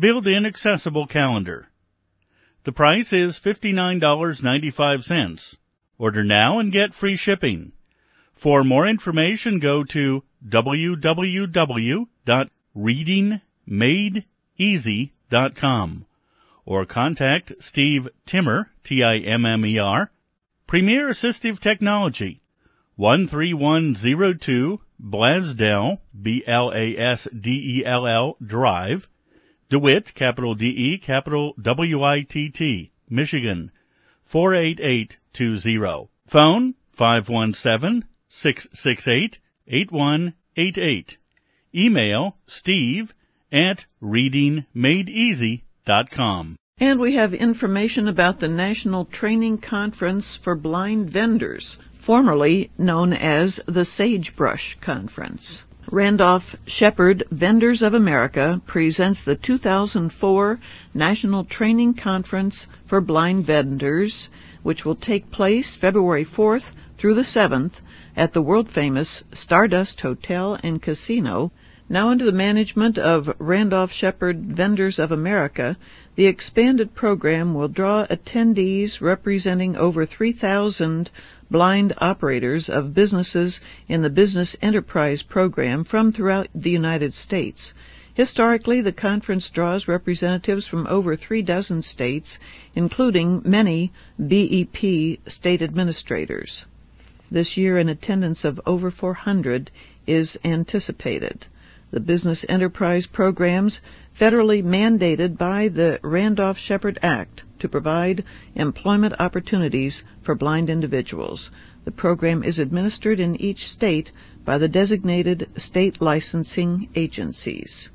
built-in accessible calendar. The price is fifty-nine dollars and ninety-five cents. Order now and get free shipping. For more information, go to w w w dot reading made easy dot com or contact Steve Timmer, T I M M E R, Premier Assistive Technology, one three one zero two Blasdell, B L A S D E L L Drive, DeWitt, capital D E, capital W I T T, Michigan, four eight eight two zero. Phone five one seven, six six eight, eight one eight eight. Email steve at reading made easy dot com. And we have information about the National Training Conference for Blind Vendors, formerly known as the Sagebrush Conference. Randolph Shepherd Vendors of America presents the two thousand four National Training Conference for Blind Vendors, which will take place February fourth through the seventh at the world-famous Stardust Hotel and Casino. Now under the management of Randolph Shepherd Vendors of America, the expanded program will draw attendees representing over three thousand blind operators of businesses in the Business Enterprise Program from throughout the United States. Historically, the conference draws representatives from over three dozen states, including many B E P state administrators. This year, an attendance of over four hundred is anticipated. The Business Enterprise Programs, federally mandated by the Randolph Shepherd Act to provide employment opportunities for blind individuals. The program is administered in each state by the designated state licensing agencies.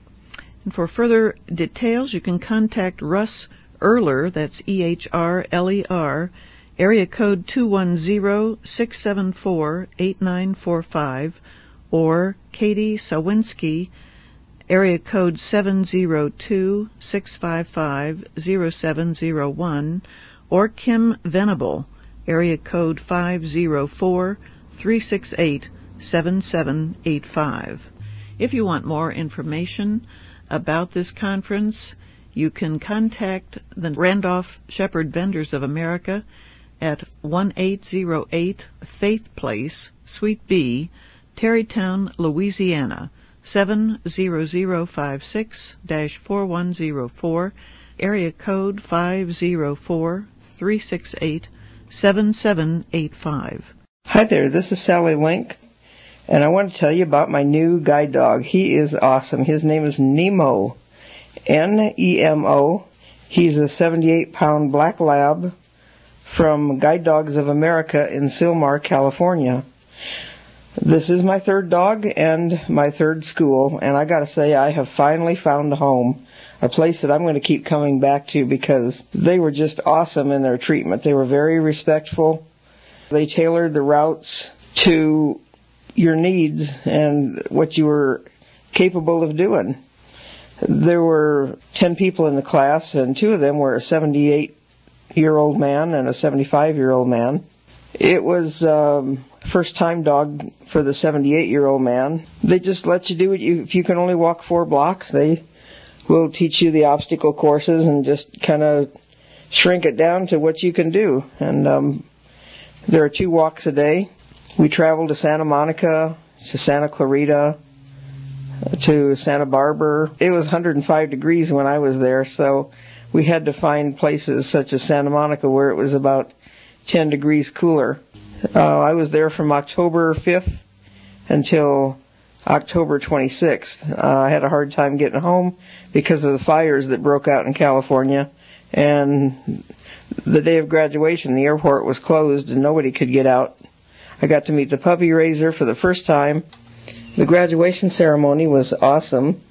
And for further details, you can contact Russ Erler, that's E H R L E R, area code two one zero, six seven four, eight nine four five, or Katie Sawinski, area code seven zero two, six five five, zero seven zero one, or Kim Venable, area code five zero four, three six eight, seven seven eight five. If you want more information about this conference, you can contact the Randolph Shepherd Vendors of America at one eight zero eight Faith Place, Suite B, Terrytown, Louisiana, seven zero zero five six dash four one zero four, area code five zero four, three six eight, seven seven eight five. Hi there, this is Sally Link, and I want to tell you about my new guide dog. He is awesome. His name is Nemo, N E M O. He's a seventy-eight pound black lab from Guide Dogs of America in Sylmar, California. This is my third dog and my third school, and I gotta say I have finally found a home, a place that I'm going to keep coming back to because they were just awesome in their treatment. They were very respectful. They tailored the routes to your needs and what you were capable of doing. There were ten people in the class, and two of them were a seventy-eight-year-old man and a seventy-five-year-old man. It was um, first-time dog for the seventy-eight-year-old man. They just let you do it. You, if you can only walk four blocks, they will teach you the obstacle courses and just kind of shrink it down to what you can do. And um, there are two walks a day. We traveled to Santa Monica, to Santa Clarita, to Santa Barbara. It was one hundred five degrees when I was there, so we had to find places such as Santa Monica where it was about ten degrees cooler. Uh, I was there from October fifth until October twenty-sixth. Uh, I had a hard time getting home because of the fires that broke out in California, and the day of graduation the airport was closed and nobody could get out. I got to meet the puppy raiser for the first time. The graduation ceremony was awesome.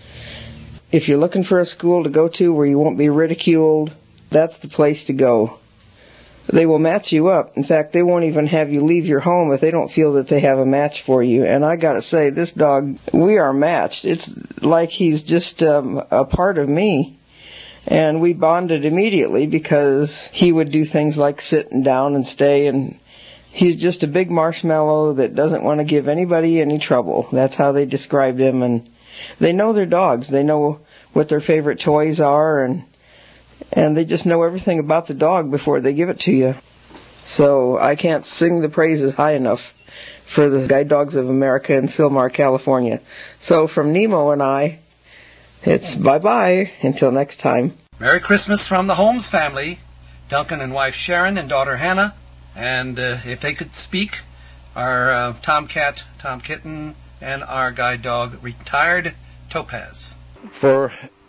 If you're looking for a school to go to where you won't be ridiculed, that's the place to go. They will match you up. In fact, they won't even have you leave your home if they don't feel that they have a match for you. And I gotta say, this dog, we are matched. It's like he's just um, a part of me. And we bonded immediately because he would do things like sitting down and stay, and he's just a big marshmallow that doesn't want to give anybody any trouble. That's how they described him. And they know their dogs. They know what their favorite toys are, and and they just know everything about the dog before they give it to you. So I can't sing the praises high enough for the Guide Dogs of America in Sylmar, California. So from Nemo and I, it's bye-bye until next time. Merry Christmas from the Holmes family, Duncan and wife Sharon and daughter Hannah, and uh, if they could speak, our uh, Tomcat, Tom Kitten, and our guide dog, Retired Topaz. For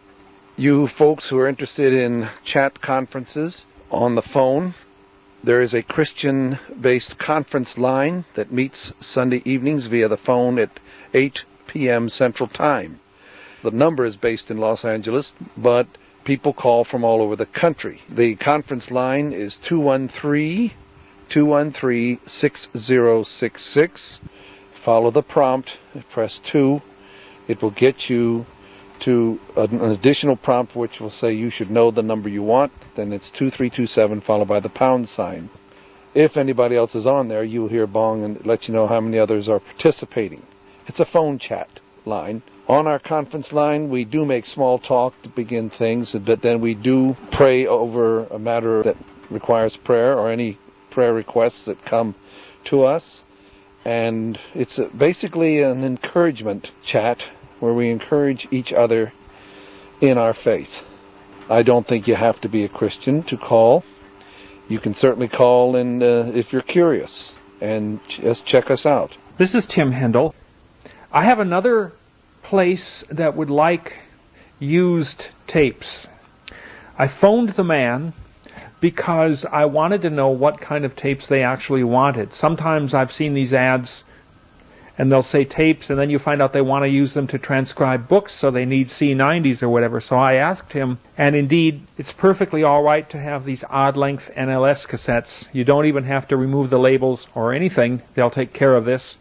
you folks who are interested in chat conferences on the phone, there is a Christian-based conference line that meets Sunday evenings via the phone at eight p.m. Central Time. The number is based in Los Angeles, but people call from all over the country. The conference line is two one three, two one three, six zero six six. Follow the prompt, press two. It will get you to an additional prompt which will say you should know the number you want. Then it's two three two seven followed by the pound sign. If anybody else is on there, you'll hear bong and let you know how many others are participating. It's a phone chat line. On our conference line, we do make small talk to begin things, but then we do pray over a matter that requires prayer or any prayer requests that come to us. And it's basically an encouragement chat where we encourage each other in our faith. I don't think you have to be a Christian to call. You can certainly call and uh, if you're curious, and just check us out. This is Tim Hendel. I have another place that would like used tapes. I phoned the man because I wanted to know what kind of tapes they actually wanted. Sometimes I've seen these ads and they'll say tapes, and then you find out they want to use them to transcribe books, so they need C nineties or whatever. So I asked him, and indeed, it's perfectly all right to have these odd-length N L S cassettes. You don't even have to remove the labels or anything. They'll take care of this.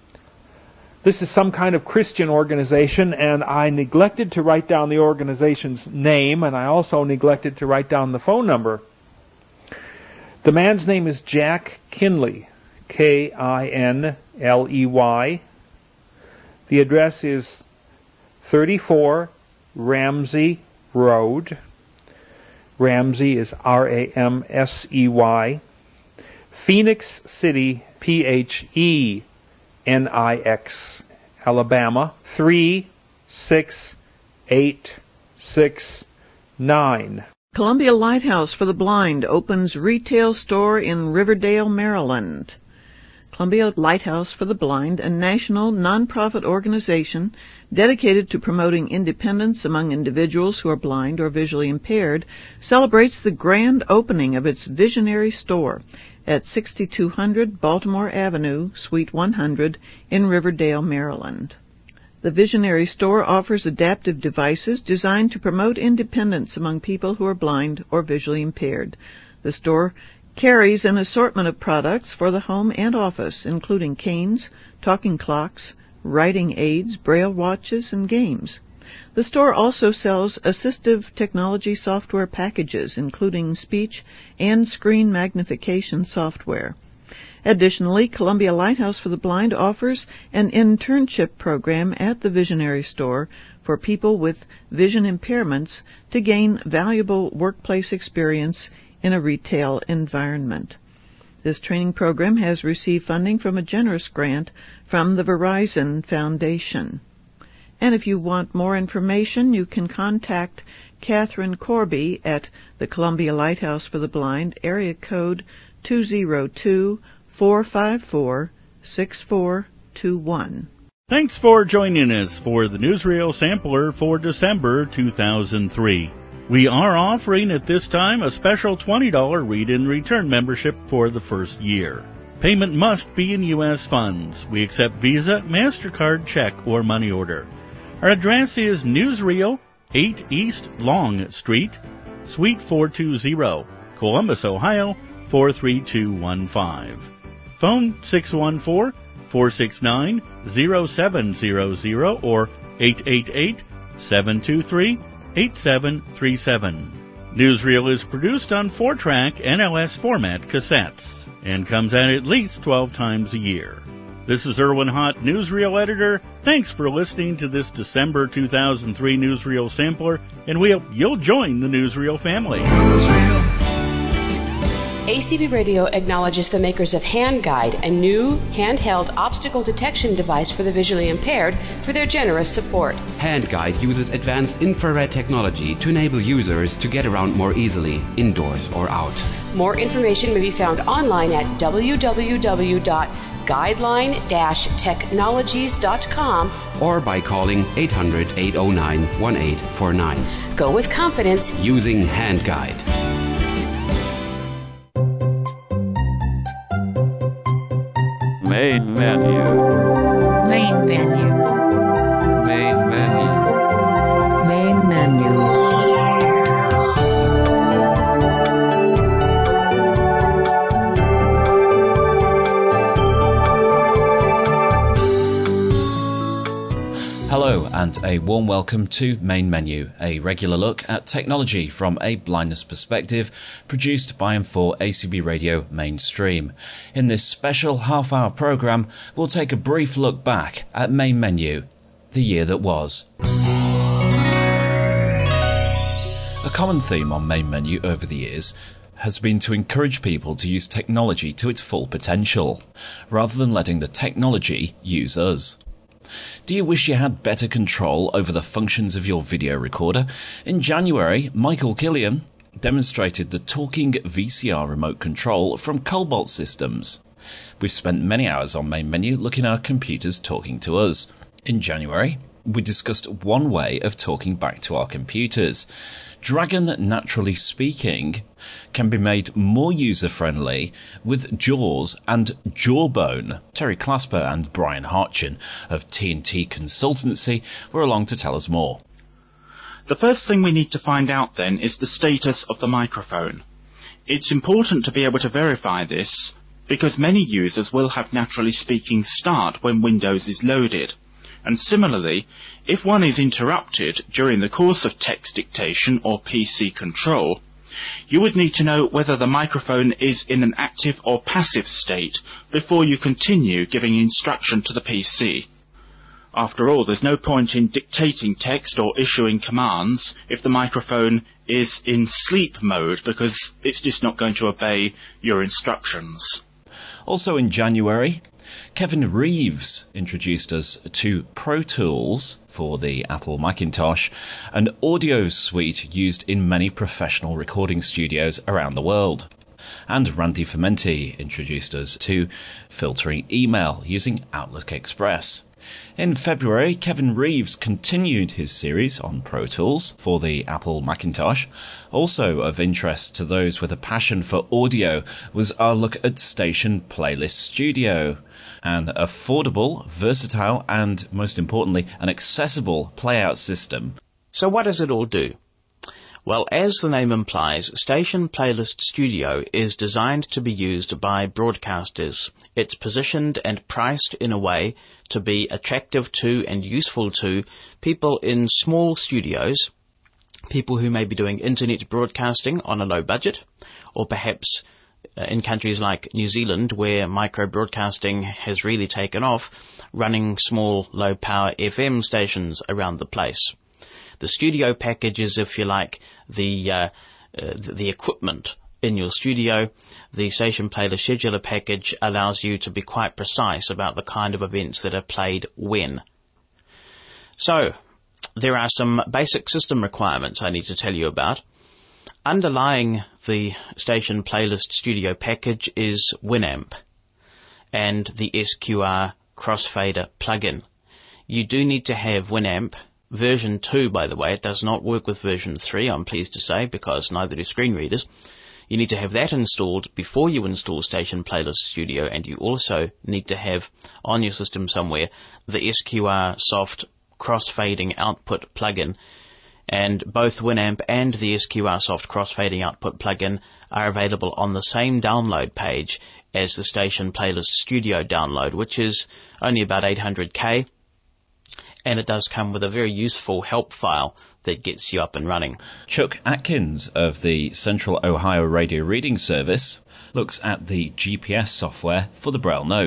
This is some kind of Christian organization, and I neglected to write down the organization's name, and I also neglected to write down the phone number. The man's name is Jack Kinley, K I N L E Y. The address is thirty-four Ramsey Road. Ramsey is R A M S E Y. Phoenix City, P H E N I X, Alabama, three six eight six nine. Columbia Lighthouse for the Blind opens retail store in Riverdale, Maryland. Columbia Lighthouse for the Blind, a national nonprofit organization dedicated to promoting independence among individuals who are blind or visually impaired, celebrates the grand opening of its visionary store at sixty-two hundred Baltimore Avenue, Suite one hundred, in Riverdale, Maryland. The Visionary Store offers adaptive devices designed to promote independence among people who are blind or visually impaired. The store carries an assortment of products for the home and office, including canes, talking clocks, writing aids, braille watches, and games. The store also sells assistive technology software packages, including speech and screen magnification software. Additionally, Columbia Lighthouse for the Blind offers an internship program at the Visionary Store for people with vision impairments to gain valuable workplace experience in a retail environment. This training program has received funding from a generous grant from the Verizon Foundation. And if you want more information, you can contact Catherine Corby at the Columbia Lighthouse for the Blind, area code two zero two, four five four, six four two one. Thanks for joining us for the Newsreel Sampler for December two thousand three. We are offering at this time a special twenty dollars read-in return membership for the first year. Payment must be in U S funds. We accept Visa, MasterCard, check, or money order. Our address is Newsreel, eight East Long Street, Suite four two zero, Columbus, Ohio, four three two one five. Phone six one four, four six nine, zero seven zero zero or eight eight eight, seven two three, eight seven three seven. Newsreel is produced on four track N L S format cassettes and comes out at least twelve times a year. This is Erwin Hott, Newsreel Editor. Thanks for listening to this December two thousand three Newsreel Sampler, and we hope you'll join the Newsreel family. A C B Radio acknowledges the makers of HandGuide, a new handheld obstacle detection device for the visually impaired, for their generous support. HandGuide uses advanced infrared technology to enable users to get around more easily, indoors or out. More information may be found online at w w w dot guideline dash technologies dot com or by calling eight hundred, eight oh nine, one eight four nine. Go with confidence using HandGuide. Main menu. Main menu. Main menu. Main menu. Hello and a warm welcome to Main Menu, a regular look at technology from a blindness perspective, produced by and for A C B Radio Mainstream. In this special half-hour programme, we'll take a brief look back at Main Menu, the year that was. A common theme on Main Menu over the years has been to encourage people to use technology to its full potential, rather than letting the technology use us. Do you wish you had better control over the functions of your video recorder? In January, Michael Killian demonstrated the talking V C R remote control from Cobalt Systems. We've spent many hours on Main Menu looking at our computers talking to us. In January, we discussed one way of talking back to our computers. Dragon Naturally Speaking can be made more user-friendly with JAWS and Jawbone. Terry Clasper and Brian Harchin of T and T Consultancy were along to tell us more. The first thing we need to find out then is the status of the microphone. It's important to be able to verify this because many users will have Naturally Speaking start when Windows is loaded. And similarly, if one is interrupted during the course of text dictation or P C control, you would need to know whether the microphone is in an active or passive state before you continue giving instruction to the P C. After all, there's no point in dictating text or issuing commands if the microphone is in sleep mode, because it's just not going to obey your instructions. Also in January, Kevin Reeves introduced us to Pro Tools for the Apple Macintosh, an audio suite used in many professional recording studios around the world. And Randy Fermenti introduced us to filtering email using Outlook Express. In February, Kevin Reeves continued his series on Pro Tools for the Apple Macintosh. Also of interest to those with a passion for audio was our look at Station Playlist Studio, an affordable, versatile, and most importantly, an accessible playout system. So what does it all do? Well, as the name implies, Station Playlist Studio is designed to be used by broadcasters. It's positioned and priced in a way to be attractive to and useful to people in small studios, people who may be doing internet broadcasting on a low budget, or perhaps uh, in countries like New Zealand where micro-broadcasting has really taken off, running small low-power F M stations around the place. The studio package is, if you like, the, uh, uh, the the equipment in your studio. The Station Playlist Scheduler package allows you to be quite precise about the kind of events that are played when. So, there are some basic system requirements I need to tell you about. Underlying the Station Playlist Studio package is Winamp and the S Q R Crossfader plugin. You do need to have Winamp. Version two, by the way. It does not work with version three, I'm pleased to say, because neither do screen readers. You need to have that installed before you install Station Playlist Studio, and you also need to have on your system somewhere the S Q R Soft Crossfading Output plugin. And both Winamp and the S Q R Soft Crossfading Output plugin are available on the same download page as the Station Playlist Studio download, which is only about eight hundred K. And it does come with a very useful help file that gets you up and running. Chuck Atkins of the Central Ohio Radio Reading Service looks at the G P S software for the Braille Note.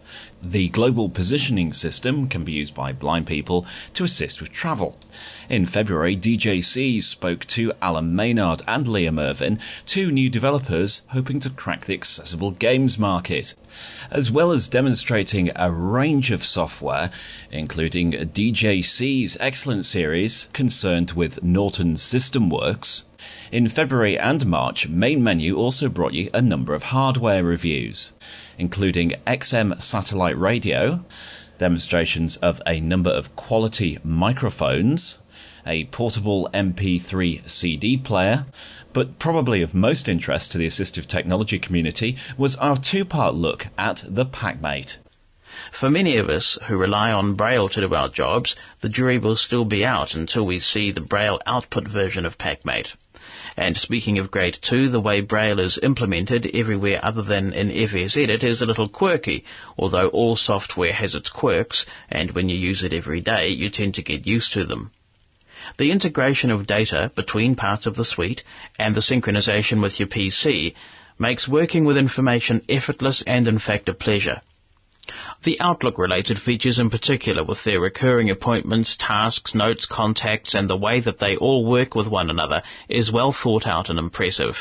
The global positioning system can be used by blind people to assist with travel. In February, D J C spoke to Alan Maynard and Liam Irvin, two new developers hoping to crack the accessible games market, as well as demonstrating a range of software, including D J C's excellent series concerned with Norton's System Works. In February and March, Main Menu also brought you a number of hardware reviews, including X M satellite radio, demonstrations of a number of quality microphones, a portable M P three C D player, but probably of most interest to the assistive technology community was our two-part look at the PackMate. For many of us who rely on Braille to do our jobs, the jury will still be out until we see the Braille output version of PackMate. And speaking of Grade two, the way Braille is implemented everywhere other than in F S Edit is a little quirky, although all software has its quirks, and when you use it every day, you tend to get used to them. The integration of data between parts of the suite and the synchronization with your P C makes working with information effortless and in fact a pleasure. The Outlook-related features in particular, with their recurring appointments, tasks, notes, contacts, and the way that they all work with one another, is well thought out and impressive.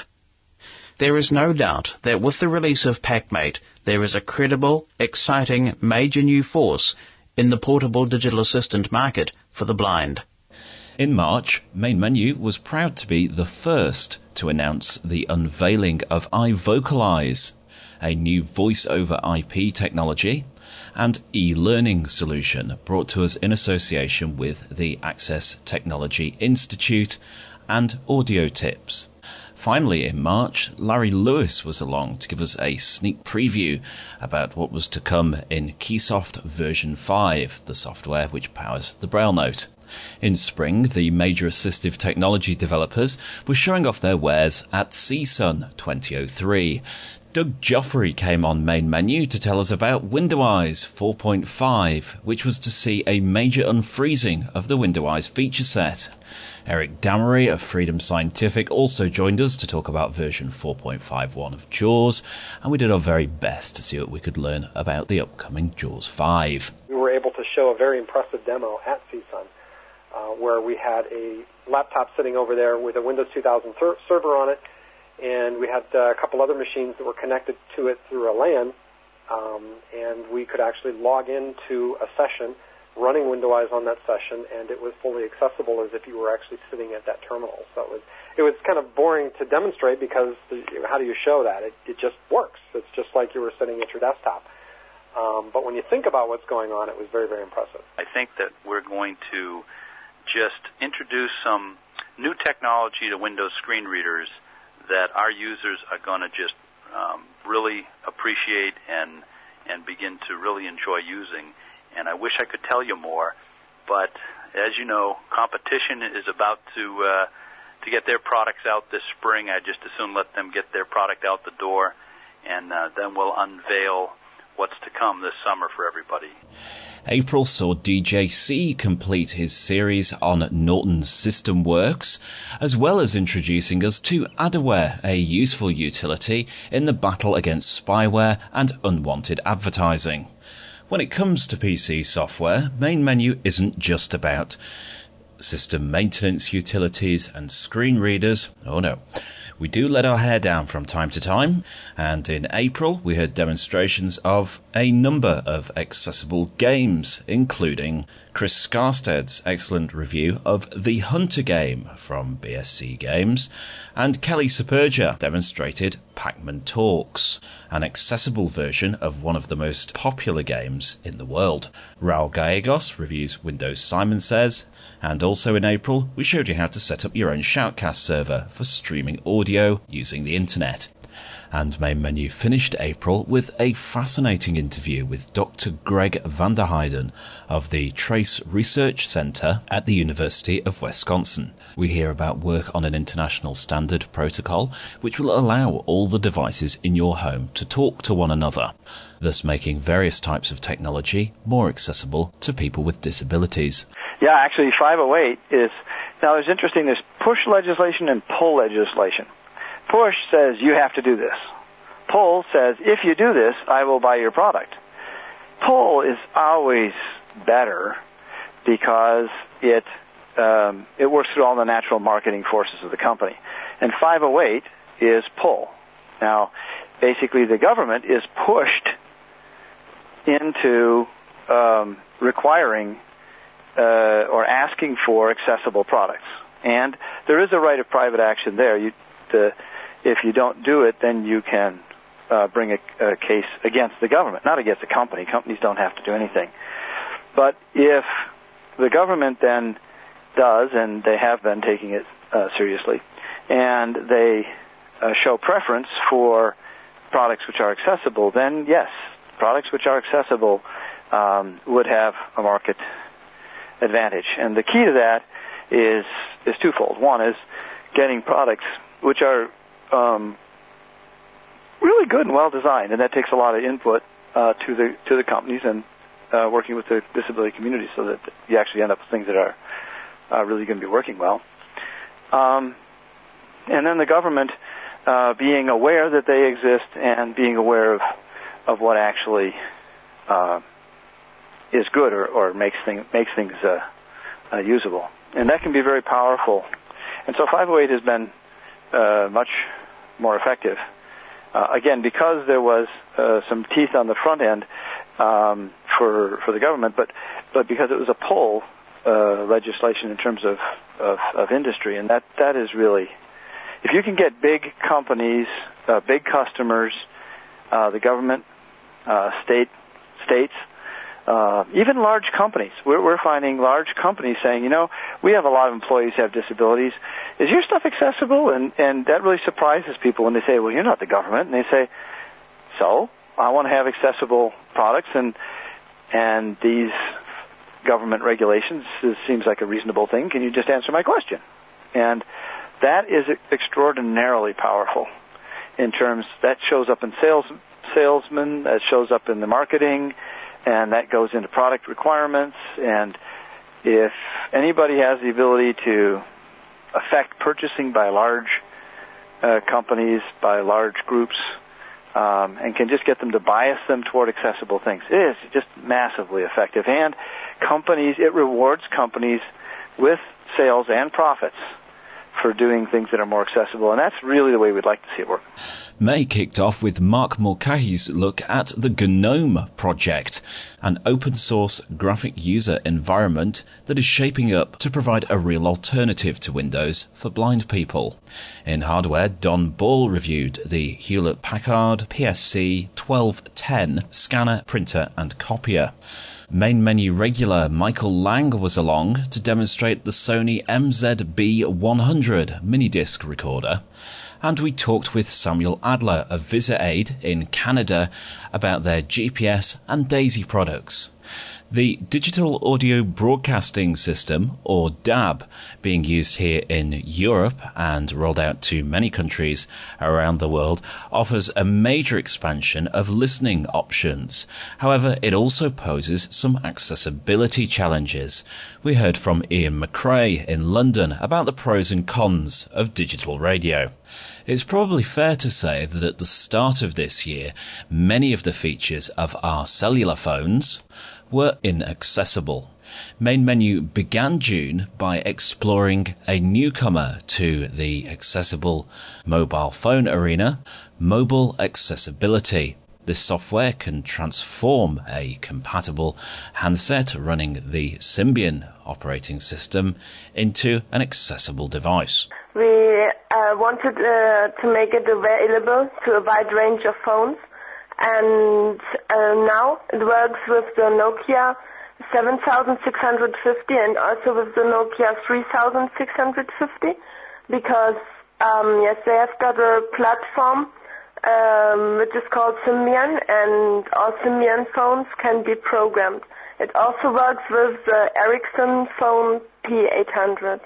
There is no doubt that with the release of PackMate, there is a credible, exciting, major new force in the portable digital assistant market for the blind. In March, Main Menu was proud to be the first to announce the unveiling of iVocalize, a new voice-over I P technology and e-learning solution brought to us in association with the Access Technology Institute and Audio Tips. Finally, in March, Larry Lewis was along to give us a sneak preview about what was to come in Keysoft version five, the software which powers the Braille Note. In spring, the major assistive technology developers were showing off their wares at C S U N twenty oh three. Doug Joffrey came on Main Menu to tell us about Windowize four point five, which was to see a major unfreezing of the Windowize feature set. Eric Damery of Freedom Scientific also joined us to talk about version four point five one of JAWS, and we did our very best to see what we could learn about the upcoming JAWS five. We were able to show a very impressive demo at C S U N, uh, where we had a laptop sitting over there with a Windows two thousand ser- server on it, and we had uh, a couple other machines that were connected to it through a LAN, um, and we could actually log into a session running Windowize on that session, and it was fully accessible as if you were actually sitting at that terminal. So it was it was kind of boring to demonstrate because the, how do you show that? It, it just works. It's just like you were sitting at your desktop. Um, but when you think about what's going on, it was very, very impressive. I think that we're going to just introduce some new technology to Windows screen readers that our users are going to just um, really appreciate and and begin to really enjoy using. And I wish I could tell you more, but as you know, competition is about to uh, to get their products out this spring. I just as soon let them get their product out the door, and uh, then we'll unveil what's to come this summer for everybody. April saw D J C complete his series on Norton's System Works, as well as introducing us to Adaware, a useful utility in the battle against spyware and unwanted advertising. When it comes to P C software, Main Menu isn't just about system maintenance utilities and screen readers. Oh no. We do let our hair down from time to time, and in April we heard demonstrations of a number of accessible games, including Chris Scarstead's excellent review of The Hunter game from B S C Games, and Kelly Superga demonstrated Pac-Man Talks, an accessible version of one of the most popular games in the world. Raul Gallegos reviews Windows Simon Says, and also in April we showed you how to set up your own Shoutcast server for streaming audio using the internet. And Main Menu finished April with a fascinating interview with Doctor Greg Vanderheiden of the Trace Research Center at the University of Wisconsin. We hear about work on an international standard protocol which will allow all the devices in your home to talk to one another, thus making various types of technology more accessible to people with disabilities. Yeah, actually five oh eight is, now it's interesting, there's push legislation and pull legislation. Push says you have to do this. Pull says if you do this, I will buy your product. pull is always better because it um, it works through all the natural marketing forces of the company. And five oh eight is pull. Now, basically, the government is pushed into um, requiring uh, or asking for accessible products. And there is a right of private action there. You, the, if you don't do it, then you can uh, bring a, a case against the government, not against the company. Companies don't have to do anything. But if the government then does, and they have been taking it uh, seriously, and they uh, show preference for products which are accessible, then yes, products which are accessible um, would have a market advantage. And the key to that is is twofold. One is getting products which are um, really good and well designed, and that takes a lot of input uh, to the to the companies and uh, working with the disability community, so that you actually end up with things that are uh, really going to be working well. Um, and then the government uh, being aware that they exist and being aware of of what actually uh, is good or, or makes thing, makes things uh, uh, usable. And that can be very powerful. And so five oh eight has been uh, much more effective. Uh, again, because there was uh, some teeth on the front end um, for for the government, but but because it was a pull uh, legislation in terms of, of, of industry, and that, that is really, if you can get big companies, uh, big customers, uh, the government, uh, state, states, Uh, even large companies. We're, we're finding large companies saying, you know, we have a lot of employees who have disabilities. Is your stuff accessible? And, and that really surprises people when they say, well, you're not the government. And they say, so I want to have accessible products, and and these government regulations, this seems like a reasonable thing. Can you just answer my question? And that is extraordinarily powerful in terms, that shows up in sales, salesmen, that shows up in the marketing, and that goes into product requirements. And if anybody has the ability to affect purchasing by large uh, companies, by large groups, um, and can just get them to bias them toward accessible things, it is just massively effective. And companies, it rewards companies with sales and profits for doing things that are more accessible, and that's really the way we'd like to see it work. May kicked off with Mark Mulcahy's look at the GNOME project, an open-source graphic user environment that is shaping up to provide a real alternative to Windows for blind people. In hardware, Don Ball reviewed the Hewlett-Packard P S C twelve ten scanner, printer and copier. Main menu regular Michael Lang was along to demonstrate the Sony M Z B one hundred mini-disc recorder, and we talked with Samuel Adler of VisiAid in Canada about their G P S and DAISY products. The Digital Audio Broadcasting System, or D A B, being used here in Europe and rolled out to many countries around the world, offers a major expansion of listening options. However, it also poses some accessibility challenges. We heard from Ian McRae in London about the pros and cons of digital radio. It's probably fair to say that at the start of this year, many of the features of our cellular phones were inaccessible. Main Menu began June by exploring a newcomer to the accessible mobile phone arena, mobile accessibility. This software can transform a compatible handset running the Symbian operating system into an accessible device. We uh, wanted uh, to make it available to a wide range of phones, and uh, now it works with the Nokia seven thousand six hundred fifty and also with the Nokia three thousand six hundred fifty, because um, yes, they have got a platform um, which is called Symbian, and all Symbian phones can be programmed. It also works with the Ericsson phone P eight hundred.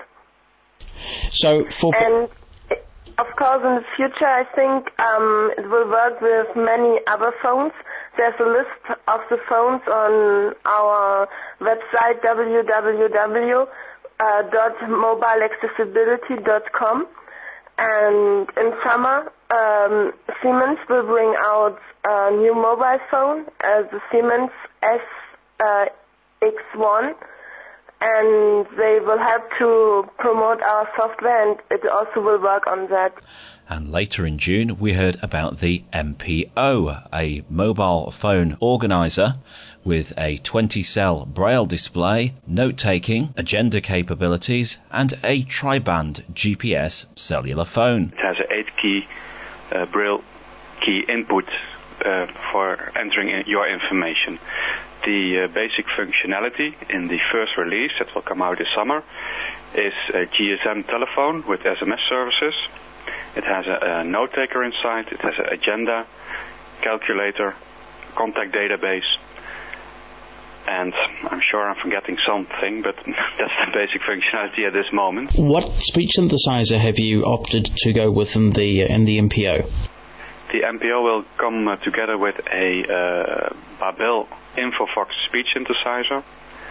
So for and of course, in the future, I think um, it will work with many other phones. There's a list of the phones on our website, w w w dot mobile accessibility dot com. And in summer, um, Siemens will bring out a new mobile phone, uh, the Siemens S X one, and they will help to promote our software, and it also will work on that. And later in June, we heard about the M P O, a mobile phone organizer with a twenty-cell braille display, note-taking, agenda capabilities, and a tri-band G P S cellular phone. It has an eight-key uh, braille key input uh, for entering in your information. The uh, basic functionality in the first release that will come out this summer is a G S M telephone with S M S services. It has a, a note taker inside. It has an agenda, calculator, contact database, and I'm sure I'm forgetting something, but that's the basic functionality at this moment. What speech synthesizer have you opted to go with in the in the M P O? The M P O will come uh, together with a uh, Babel Infofox speech synthesizer,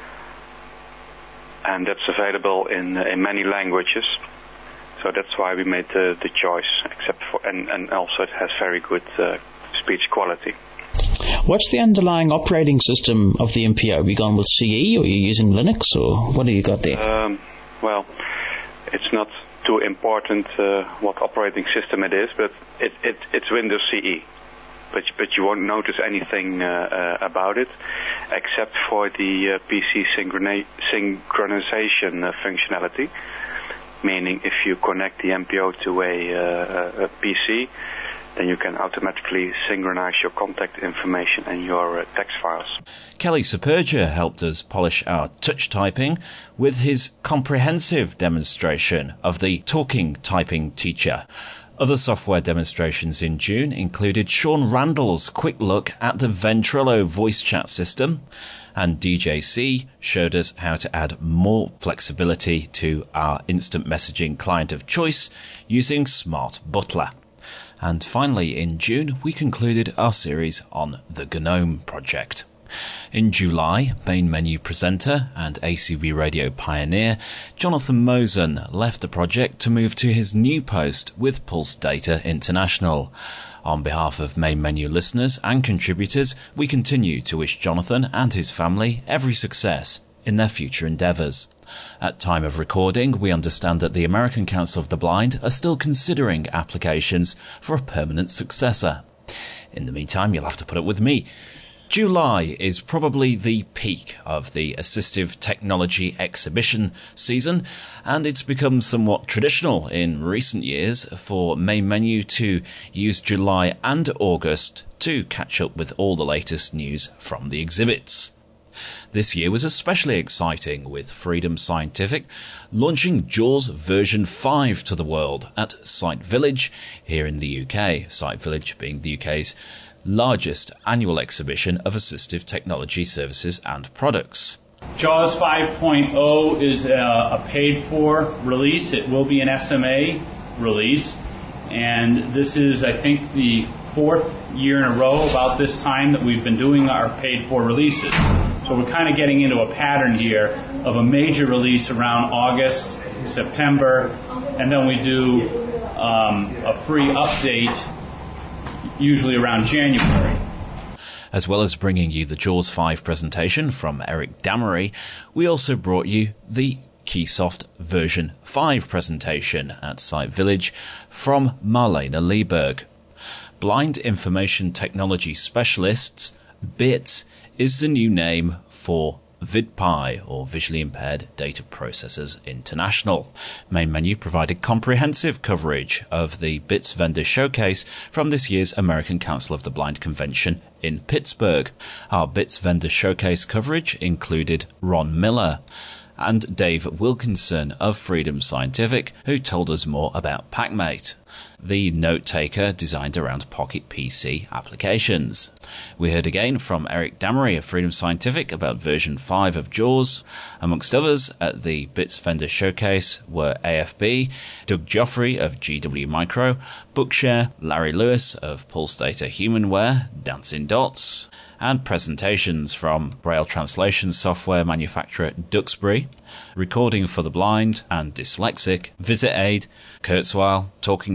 and that's available in uh, in many languages. So that's why we made the, the choice. Except for and, and also it has very good uh, speech quality. What's the underlying operating system of the M P O? Have you gone with C E, or are you using Linux, or what have you got there? Um, well, it's not too important uh, what operating system it is, but it, it it's Windows C E. But but you won't notice anything uh, uh, about it, except for the uh, P C synchroni- synchronization uh, functionality. Meaning, if you connect the M P O to a, uh, a P C, then you can automatically synchronize your contact information and your uh, text files. Kelly Superger helped us polish our touch typing with his comprehensive demonstration of the Talking Typing Teacher. Other software demonstrations in June included Sean Randall's quick look at the Ventrilo voice chat system, and D J C showed us how to add more flexibility to our instant messaging client of choice using Smart Butler. And finally, in June, we concluded our series on the GNOME project. In July, main menu presenter and A C B radio pioneer Jonathan Mosen left the project to move to his new post with Pulse Data International. On behalf of main menu listeners and contributors, we continue to wish Jonathan and his family every success in their future endeavours. At time of recording, we understand that the American Council of the Blind are still considering applications for a permanent successor. In the meantime, you'll have to put up with me. July is probably the peak of the assistive technology exhibition season, and it's become somewhat traditional in recent years for main menu to use July and August to catch up with all the latest news from the exhibits. This year was especially exciting, with Freedom Scientific launching JAWS version five to the world at Site Village here in the U K, Site Village being the U K's largest annual exhibition of assistive technology services and products. JAWS five point oh is a, a paid-for release. It will be an S M A release, and this is, I think, the fourth year in a row about this time that we've been doing our paid-for releases. So we're kind of getting into a pattern here of a major release around August, September, and then we do um, a free update usually around January. As well as bringing you the JAWS five presentation from Eric Damery, we also brought you the Keysoft version five presentation at Site Village from Marlena Lieberg. Blind Information Technology Specialists, BITS, is the new name for VidPi, or Visually Impaired Data Processors International. Main Menu provided comprehensive coverage of the BITS Vendor Showcase from this year's American Council of the Blind Convention in Pittsburgh. Our BITS Vendor Showcase coverage included Ron Miller and Dave Wilkinson of Freedom Scientific, who told us more about PackMate, the note-taker designed around Pocket P C applications. We heard again from Eric Damery of Freedom Scientific about version five of JAWS. Amongst others at the BITS Vendor Showcase were A F B, Doug Joffrey of G W Micro, Bookshare, Larry Lewis of Pulse Data Humanware, Dancing Dots, and presentations from Braille translation software manufacturer Duxbury, Recording for the Blind and Dyslexic, VisitAid, Kurzweil, Talking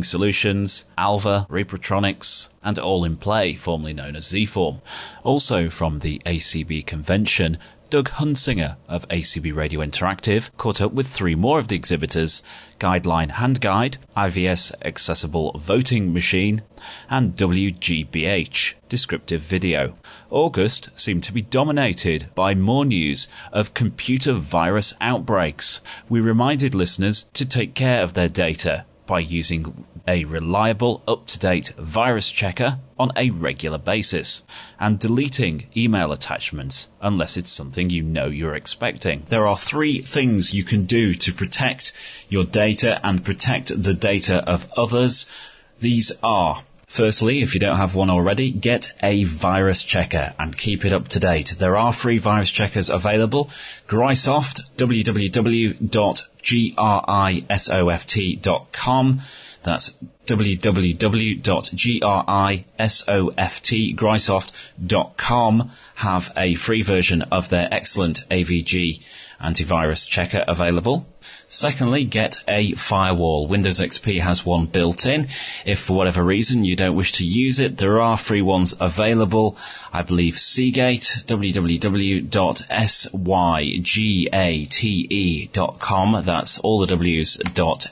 Solutions, Alva, Reprotronics, and All in Play, formerly known as Z-Form. Also from the A C B convention, Doug Hunsinger of A C B Radio Interactive caught up with three more of the exhibitors: Guideline Hand Guide, I V S Accessible Voting Machine, and W G B H Descriptive Video. August seemed to be dominated by more news of computer virus outbreaks. We reminded listeners to take care of their data by using a reliable, up-to-date virus checker on a regular basis, and deleting email attachments unless it's something you know you're expecting. There are three things you can do to protect your data and protect the data of others. These are: firstly, if you don't have one already, get a virus checker and keep it up to date. There are free virus checkers available. Grisoft, w w w dot grisoft dot com. That's w w w dot grisoft, grisoft dot com, have a free version of their excellent A V G antivirus checker available. Secondly, get a firewall. Windows X P has one built in. If for whatever reason you don't wish to use it, there are free ones available. I believe Seagate, w w w dot sygate dot com. That's all the W's, dot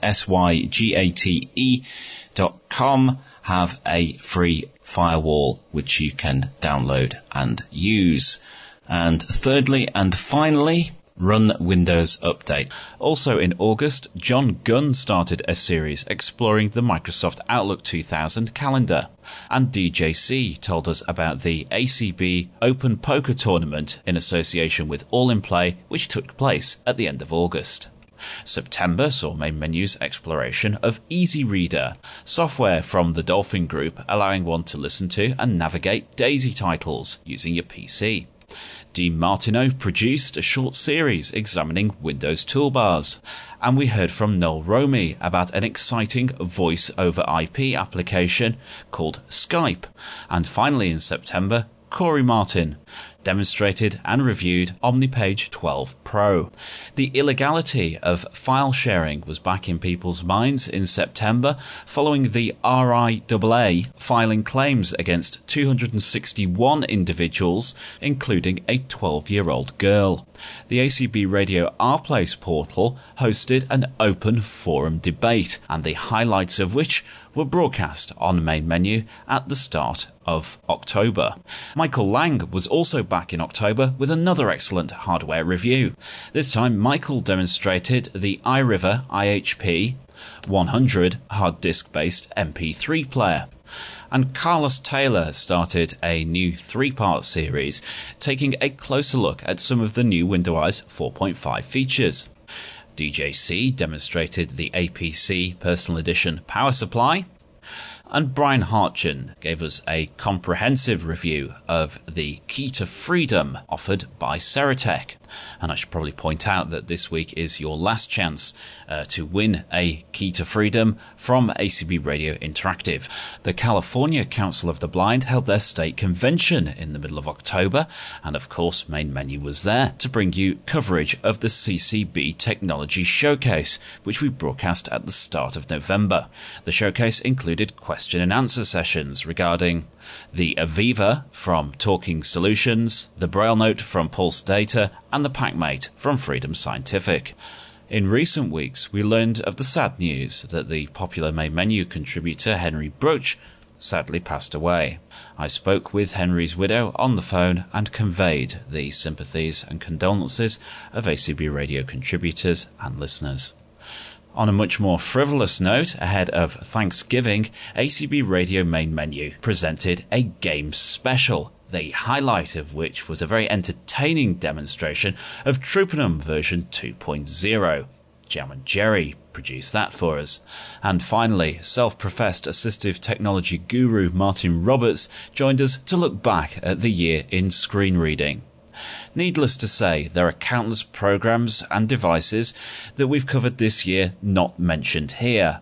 sygate dot com, have a free firewall which you can download and use. And thirdly and finally, run Windows Update. Also in August, John Gunn started a series exploring the Microsoft Outlook two thousand calendar. And D J C told us about the A C B Open Poker Tournament in association with All in Play, which took place at the end of August. September saw Main Menu's exploration of Easy Reader, software from the Dolphin Group allowing one to listen to and navigate DAISY titles using your P C. Dean Martineau produced a short series examining Windows toolbars, and we heard from Noel Romy about an exciting voice over I P application called Skype. And finally in September, Corey Martin demonstrated and reviewed OmniPage twelve Pro. The illegality of file sharing was back in people's minds in September following the R I A A filing claims against two hundred sixty-one individuals, including a twelve-year-old girl. The A C B Radio rPlace portal hosted an open forum debate, and the highlights of which were broadcast on Main Menu at the start of October. Michael Lang was also back in October with another excellent hardware review. This time Michael demonstrated the iRiver I H P one hundred hard disk based M P three player. And Carlos Taylor started a new three-part series taking a closer look at some of the new WindowEyes four point five features. D J C demonstrated the A P C Personal Edition power supply, and Brian Hartgen gave us a comprehensive review of the Key to Freedom offered by Ceratech. And I should probably point out that this week is your last chance uh, to win a Key to Freedom from A C B Radio Interactive. The California Council of the Blind held their state convention in the middle of October, and of course Main Menu was there to bring you coverage of the C C B Technology Showcase, which we broadcast at the start of November. The showcase included question and answer sessions regarding the Aviva from Talking Solutions, the Braille Note from Pulse Data, and the PackMate from Freedom Scientific. In recent weeks, we learned of the sad news that the popular Main Menu contributor Henry Bruch sadly passed away. I spoke with Henry's widow on the phone and conveyed the sympathies and condolences of A C B Radio contributors and listeners. On a much more frivolous note, ahead of Thanksgiving, A C B Radio Main Menu presented a games special, the highlight of which was a very entertaining demonstration of Troopanum version two point oh. Jam and Jerry produced that for us. And finally, self-professed assistive technology guru Martin Roberts joined us to look back at the year in screen reading. Needless to say, there are countless programs and devices that we've covered this year not mentioned here.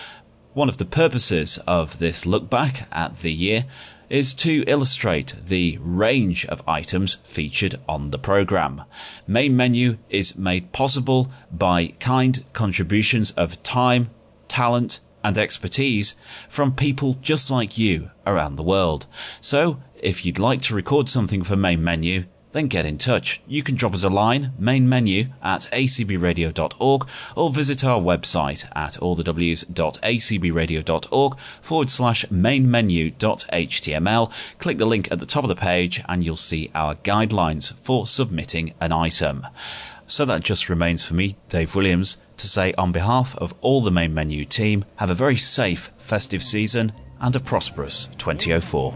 One of the purposes of this look back at the year is to illustrate the range of items featured on the program. Main Menu is made possible by kind contributions of time, talent and expertise from people just like you around the world. So, if you'd like to record something for Main Menu, then get in touch. You can drop us a line, mainmenu at a c b radio dot org, or visit our website at allthews.acbradio.org forward slash mainmenu.html. Click the link at the top of the page and you'll see our guidelines for submitting an item. So that just remains for me, Dave Williams, to say on behalf of all the Main Menu team, have a very safe festive season and a prosperous twenty oh four.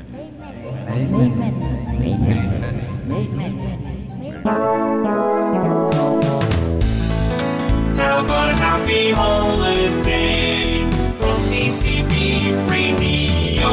Have a happy holiday from A C B Radio.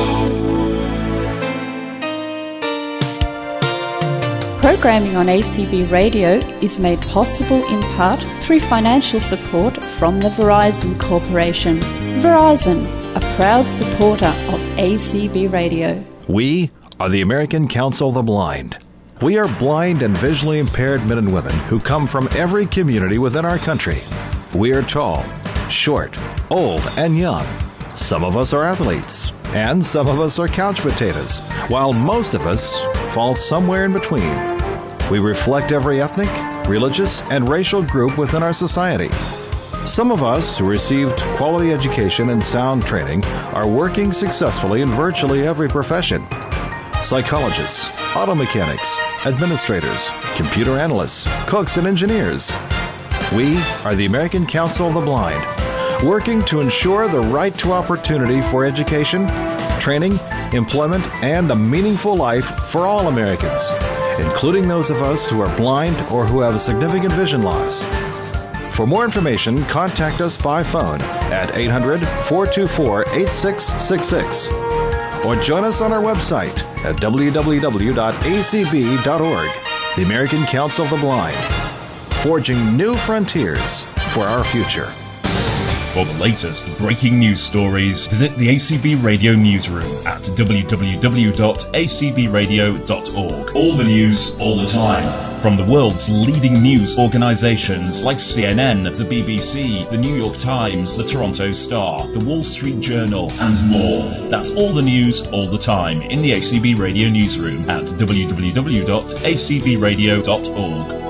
Programming on A C B Radio is made possible in part through financial support from the Verizon Corporation. Verizon, a proud supporter of A C B Radio. We are the American Council of the Blind. We are blind and visually impaired men and women who come from every community within our country. We are tall, short, old, and young. Some of us are athletes, and some of us are couch potatoes, while most of us fall somewhere in between. We reflect every ethnic, religious, and racial group within our society. Some of us who received quality education and sound training are working successfully in virtually every profession. Psychologists, auto mechanics, administrators, computer analysts, cooks, and engineers. We are the American Council of the Blind, working to ensure the right to opportunity for education, training, employment, and a meaningful life for all Americans, including those of us who are blind or who have significant vision loss. For more information, contact us by phone at eight hundred, four two four, eight six six six or join us on our website at w w w dot a c b dot org. The American Council of the Blind, forging new frontiers for our future. For the latest breaking news stories, visit the A C B Radio newsroom at w w w dot a c b radio dot org. All the news, all the time. From the world's leading news organizations like C N N, the B B C, the New York Times, the Toronto Star, the Wall Street Journal, and more. That's all the news, all the time in the A C B Radio newsroom at w w w dot a c b radio dot org.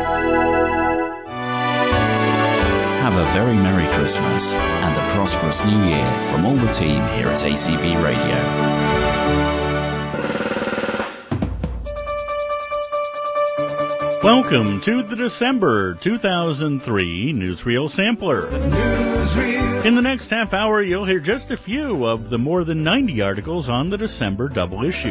Have a very Merry Christmas and a prosperous New Year from all the team here at A C B Radio. Welcome to the December two thousand three Newsreel Sampler. In the next half hour, you'll hear just a few of the more than ninety articles on the December double issue.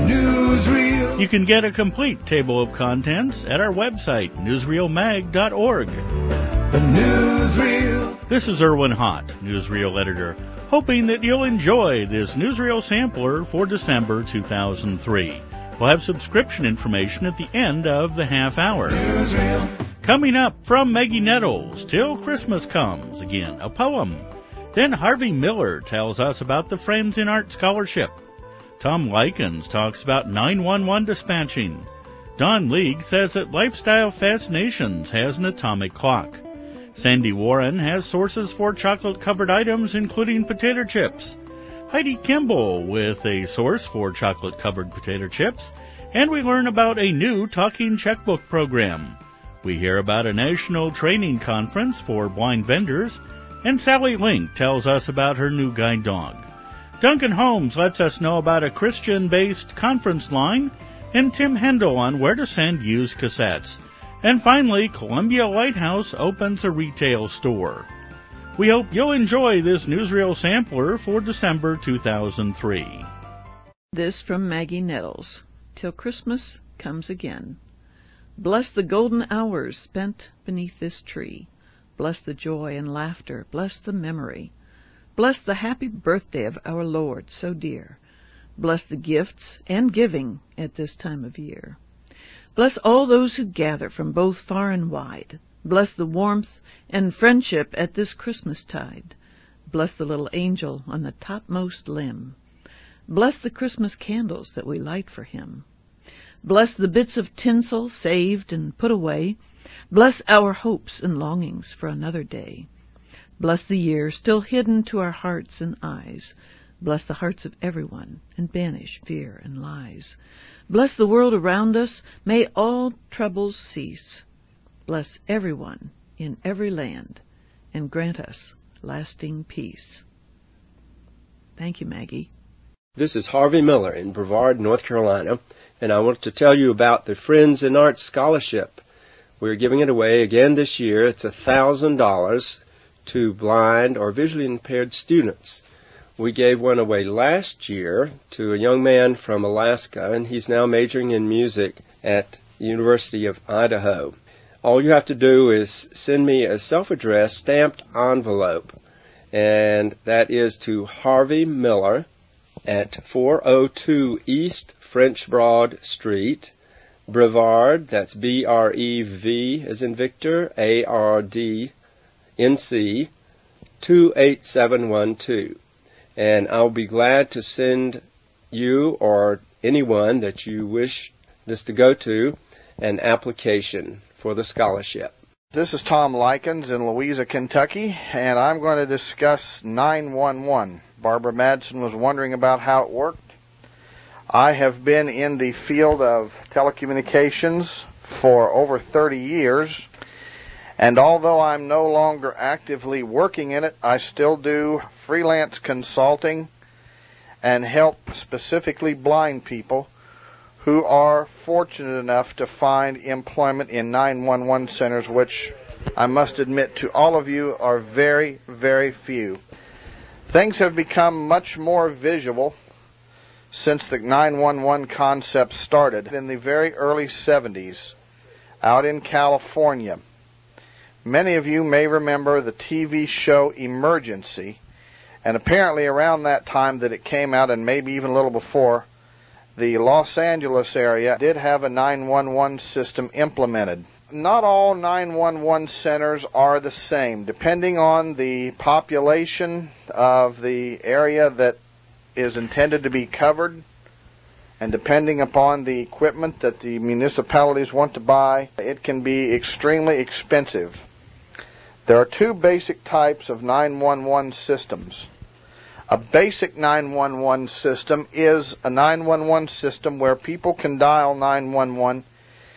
You can get a complete table of contents at our website, newsreel mag dot org. The Newsreel. This is Erwin Hott, Newsreel editor, hoping that you'll enjoy this Newsreel Sampler for December two thousand three. We'll have subscription information at the end of the half hour. Newsreel. Coming up from Maggie Nettles, Till Christmas Comes, again, a poem. Then Harvey Miller tells us about the Friends in Art Scholarship. Tom Likens talks about nine one one dispatching. Don League says that Lifestyle Fascinations has an atomic clock. Sandy Warren has sources for chocolate-covered items, including potato chips. Heidi Kimball with a source for chocolate-covered potato chips. And we learn about a new talking checkbook program. We hear about a national training conference for blind vendors. And Sally Link tells us about her new guide dog. Duncan Holmes lets us know about a Christian-based conference line. And Tim Hendel on where to send used cassettes. And finally, Columbia Lighthouse opens a retail store. We hope you'll enjoy this Newsreel Sampler for December two thousand three. This from Maggie Nettles. Till Christmas comes again. Bless the golden hours spent beneath this tree. Bless the joy and laughter. Bless the memory. Bless the happy birthday of our Lord so dear. Bless the gifts and giving at this time of year. Bless all those who gather from both far and wide. Bless the warmth and friendship at this Christmas tide. Bless the little angel on the topmost limb. Bless the Christmas candles that we light for him. Bless the bits of tinsel saved and put away. Bless our hopes and longings for another day. Bless the year still hidden to our hearts and eyes. Bless the hearts of everyone and banish fear and lies. Bless the world around us. May all troubles cease. Bless everyone in every land and grant us lasting peace. Thank you, Maggie. This is Harvey Miller in Brevard, North Carolina, and I want to tell you about the Friends in Arts Scholarship. We're giving it away again this year. It's one thousand dollars to blind or visually impaired students. We gave one away last year to a young man from Alaska, and he's now majoring in music at the University of Idaho. All you have to do is send me a self-addressed stamped envelope, and that is to Harvey Miller at four oh two East French Broad Street, Brevard, that's B R E V as in Victor, A R D, N C, two eight seven one two. And I'll be glad to send you or anyone that you wish this to go to an application for the scholarship. This is Tom Likens in Louisa, Kentucky, and I'm going to discuss nine one one. Barbara Madsen was wondering about how it worked. I have been in the field of telecommunications for over thirty years, and although I'm no longer actively working in it, I still do freelance consulting and help specifically blind people who are fortunate enough to find employment in nine one one centers, which I must admit to all of you are very, very few. Things have become much more visual since the nine one one concept started in the very early seventies out in California. Many of you may remember the T V show Emergency, and apparently around that time that it came out, and maybe even a little before, the Los Angeles area did have a nine one one system implemented. Not all nine one one centers are the same. Depending on the population of the area that is intended to be covered, and depending upon the equipment that the municipalities want to buy, it can be extremely expensive. There are two basic types of nine one one systems. A basic nine one one system is a nine one one system where people can dial nine one one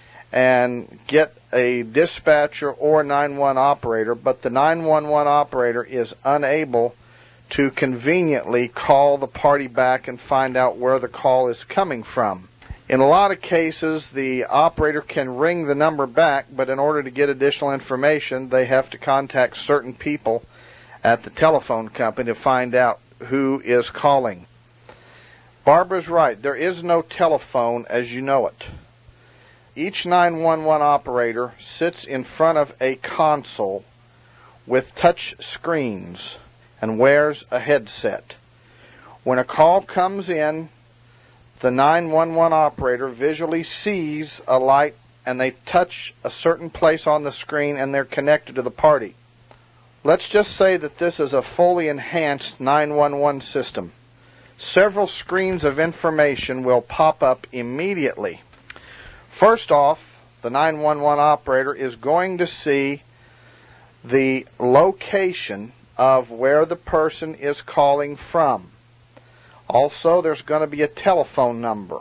and get a dispatcher or nine one one operator, but the nine one one operator is unable to conveniently call the party back and find out where the call is coming from. In a lot of cases, the operator can ring the number back, but in order to get additional information, they have to contact certain people at the telephone company to find out who is calling. Barbara's right. There is no telephone as you know it. Each nine one one operator sits in front of a console with touch screens and wears a headset. When a call comes in, the nine one one operator visually sees a light and they touch a certain place on the screen and they're connected to the party. Let's just say that this is a fully enhanced nine one one system. Several screens of information will pop up immediately. First off, the nine one one operator is going to see the location of where the person is calling from. Also, there's going to be a telephone number.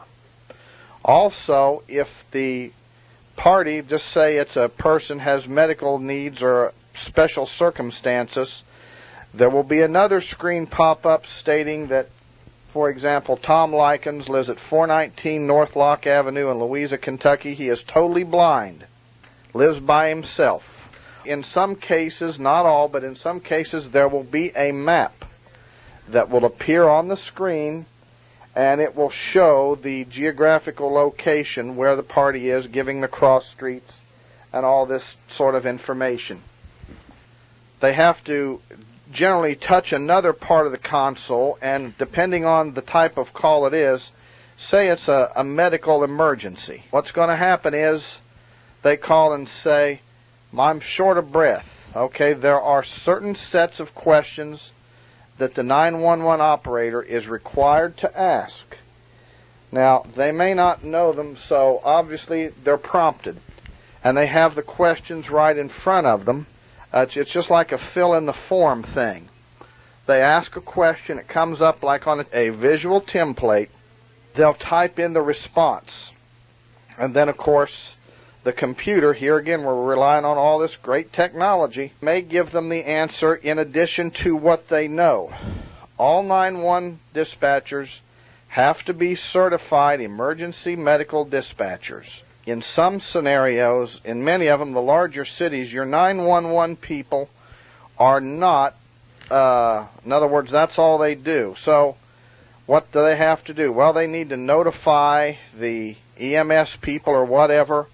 Also, if the party, just say it's a person has medical needs or special circumstances, there will be another screen pop up stating that, for example, Tom Likens lives at four nineteen North Lock Avenue in Louisa, Kentucky. He is totally blind, lives by himself. In some cases, not all, but in some cases, there will be a map that will appear on the screen, and it will show the geographical location where the party is, giving the cross streets and all this sort of information. They have to generally touch another part of the console, and depending on the type of call it is, say it's a, a medical emergency. What's going to happen is they call and say, I'm short of breath. Okay, there are certain sets of questions that the nine one one operator is required to ask. Now, they may not know them, so obviously they're prompted. And they have the questions right in front of them. Uh, it's, it's just like a fill-in-the-form thing. They ask a question, it comes up like on a, a visual template. They'll type in the response. And then, of course, the computer, here again we're relying on all this great technology, may give them the answer in addition to what they know. All nine one one dispatchers have to be certified emergency medical dispatchers. In some scenarios, in many of them, the larger cities, your nine one one people are not, uh, in other words, that's all they do. So what do they have to do? Well, they need to notify the E M S people or whatever,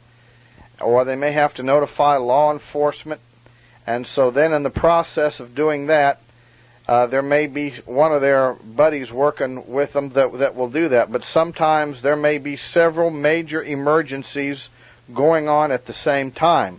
or they may have to notify law enforcement. And so then in the process of doing that, Uh, there may be one of their buddies working with them that that will do that. But sometimes there may be several major emergencies going on at the same time.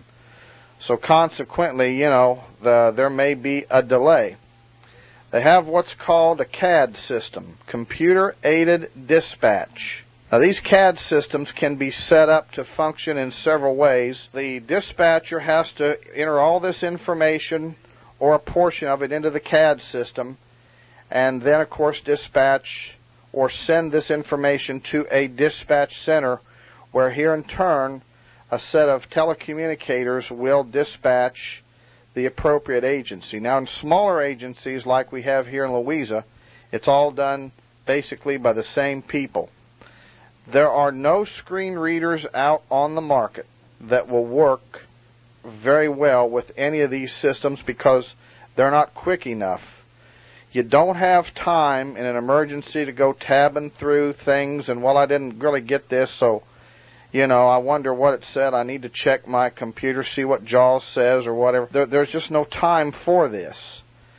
So consequently, you know, the, there may be a delay. They have what's called a C A D system, Computer-Aided Dispatch. Now, these C A D systems can be set up to function in several ways. The dispatcher has to enter all this information or a portion of it into the C A D system, and then, of course, dispatch or send this information to a dispatch center where here in turn a set of telecommunicators will dispatch the appropriate agency. Now, in smaller agencies like we have here in Louisa, it's all done basically by the same people. There are no screen readers out on the market that will work very well with any of these systems because they're not quick enough. You don't have time in an emergency to go tabbing through things and, well, I didn't really get this, so, you know, I wonder what it said. I need to check my computer, see what JAWS says or whatever. There, there's just no time for this.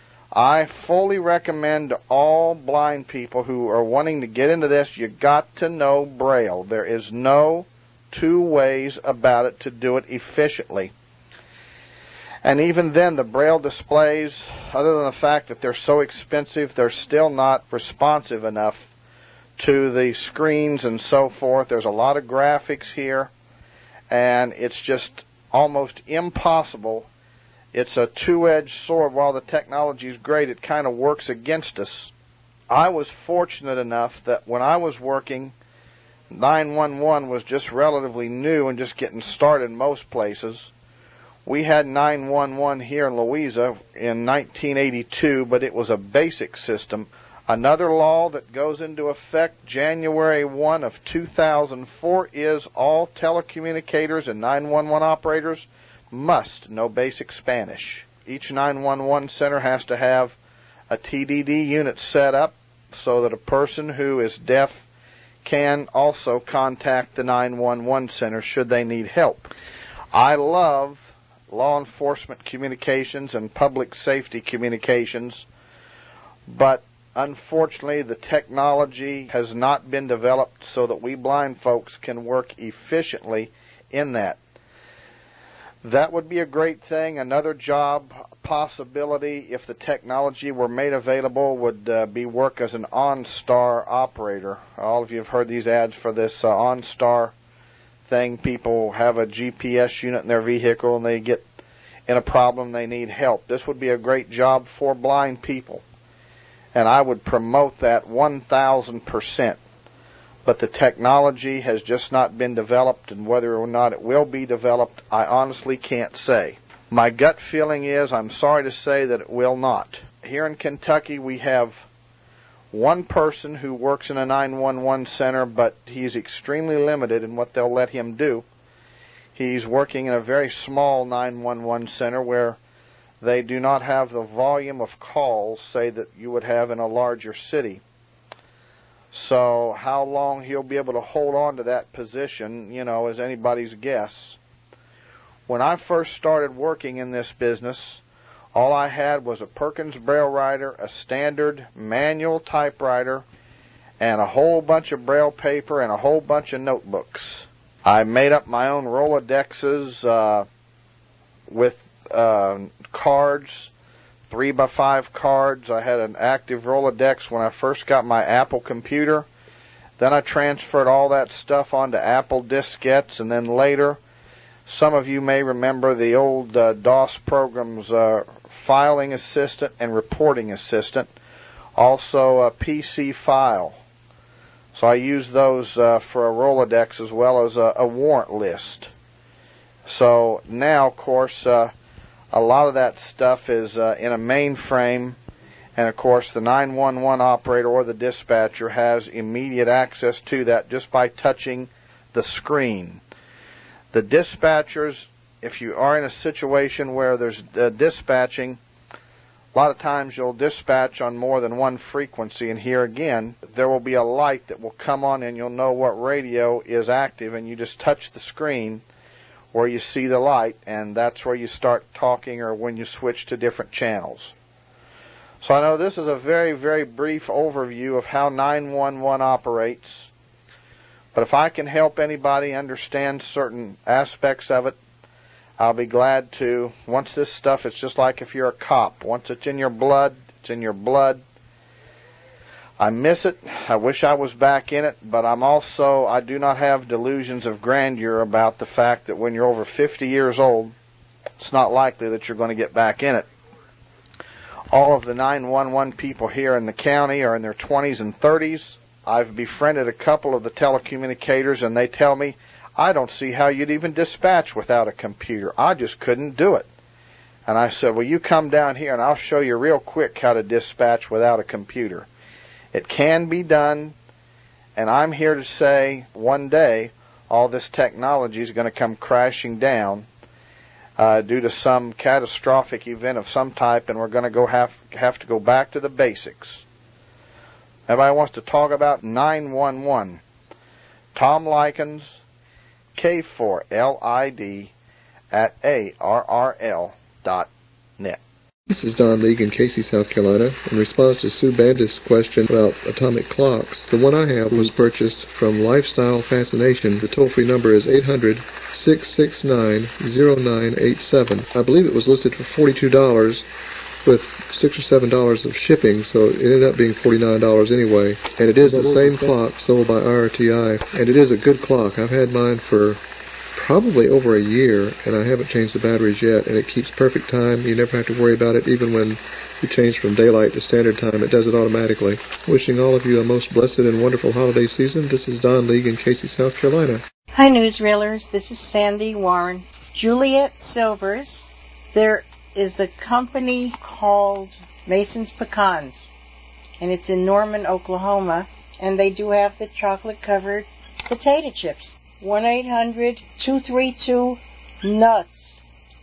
I fully recommend to all blind people who are wanting to get into this, you got to know Braille. There is no two ways about it to do it efficiently. And even then, the Braille displays, other than the fact that they're so expensive, they're still not responsive enough to the screens and so forth. There's a lot of graphics here, and it's just almost impossible. It's a two-edged sword. While the technology is great, it kind of works against us. I was fortunate enough that when I was working, nine one one was just relatively new and just getting started in most places. We had nine one one here in Louisa in nineteen eighty-two, but it was a basic system. Another law that goes into effect January first of two thousand four is all telecommunicators and nine one one operators must know basic Spanish. Each nine one one center has to have a T D D unit set up so that a person who is deaf can also contact the nine one one center should they need help. I love law enforcement communications and public safety communications, but unfortunately the technology has not been developed so that we blind folks can work efficiently in that. That would be a great thing. Another job possibility, if the technology were made available, would uh, be work as an OnStar operator. All of you have heard these ads for this uh, OnStar thing. People have a G P S unit in their vehicle and they get in a problem, they need help. This would be a great job for blind people, and I would promote that one thousand percent. But the technology has just not been developed, and whether or not it will be developed, I honestly can't say. My gut feeling is, I'm sorry to say, that it will not. Here in Kentucky, we have one person who works in a nine one one center, but he's extremely limited in what they'll let him do. He's working in a very small nine one one center where they do not have the volume of calls, say, that you would have in a larger city. So how long he'll be able to hold on to that position, you know, is anybody's guess. When I first started working in this business, all I had was a Perkins Braille writer, a standard manual typewriter, and a whole bunch of Braille paper and a whole bunch of notebooks. I made up my own Rolodexes uh, with uh, cards, three by five cards. I had an active Rolodex when I first got my Apple computer. Then I transferred all that stuff onto Apple diskettes, and then later Some of you may remember the old uh, DOS programs, uh, Filing Assistant and Reporting Assistant, also a P C File. So I use those uh, for a Rolodex as well as a, a warrant list. So now, of course, uh, a lot of that stuff is uh, in a mainframe, and of course the nine one one operator or the dispatcher has immediate access to that just by touching the screen. The dispatchers, if you are in a situation where there's uh, dispatching, a lot of times you'll dispatch on more than one frequency, and here again, there will be a light that will come on and you'll know what radio is active, and you just touch the screen where you see the light, and that's where you start talking or when you switch to different channels. So I know this is a very, very brief overview of how nine one one operates, but if I can help anybody understand certain aspects of it, I'll be glad to. Once this stuff, it's just like if you're a cop. Once it's in your blood, it's in your blood. I miss it. I wish I was back in it, but I'm also, I do not have delusions of grandeur about the fact that when you're over fifty years old, it's not likely that you're going to get back in it. All of the nine one one people here in the county are in their twenties and thirties. I've befriended a couple of the telecommunicators, and they tell me, I don't see how you'd even dispatch without a computer. I just couldn't do it. And I said, well, you come down here and I'll show you real quick how to dispatch without a computer. It can be done, and I'm here to say one day all this technology is going to come crashing down uh, due to some catastrophic event of some type, and we're going to go have, have to go back to the basics. Everybody wants to talk about nine one one. Tom Likens, K four L I D at A R R L dot net. This is Don League in Casey, South Carolina. In response to Sue Bandis' question about atomic clocks, the one I have was purchased from Lifestyle Fascination. The toll-free number is eight hundred, six six nine, zero nine eight seven. I believe it was listed for forty-two dollars with six or seven dollars of shipping, so it ended up being forty-nine dollars anyway. And it is the same clock sold by I R T I, and it is a good clock. I've had mine for probably over a year, and I haven't changed the batteries yet, and it keeps perfect time. You never have to worry about it. Even when you change from daylight to standard time, it does it automatically. Wishing all of you a most blessed and wonderful holiday season. This is Don League in Casey, South Carolina. Hi, newsreelers. This is Sandy Warren. Juliet Silvers. There is a company called Mason's Pecans, and it's in Norman, Oklahoma, and they do have the chocolate-covered potato chips. one eight hundred, two three two, nuts.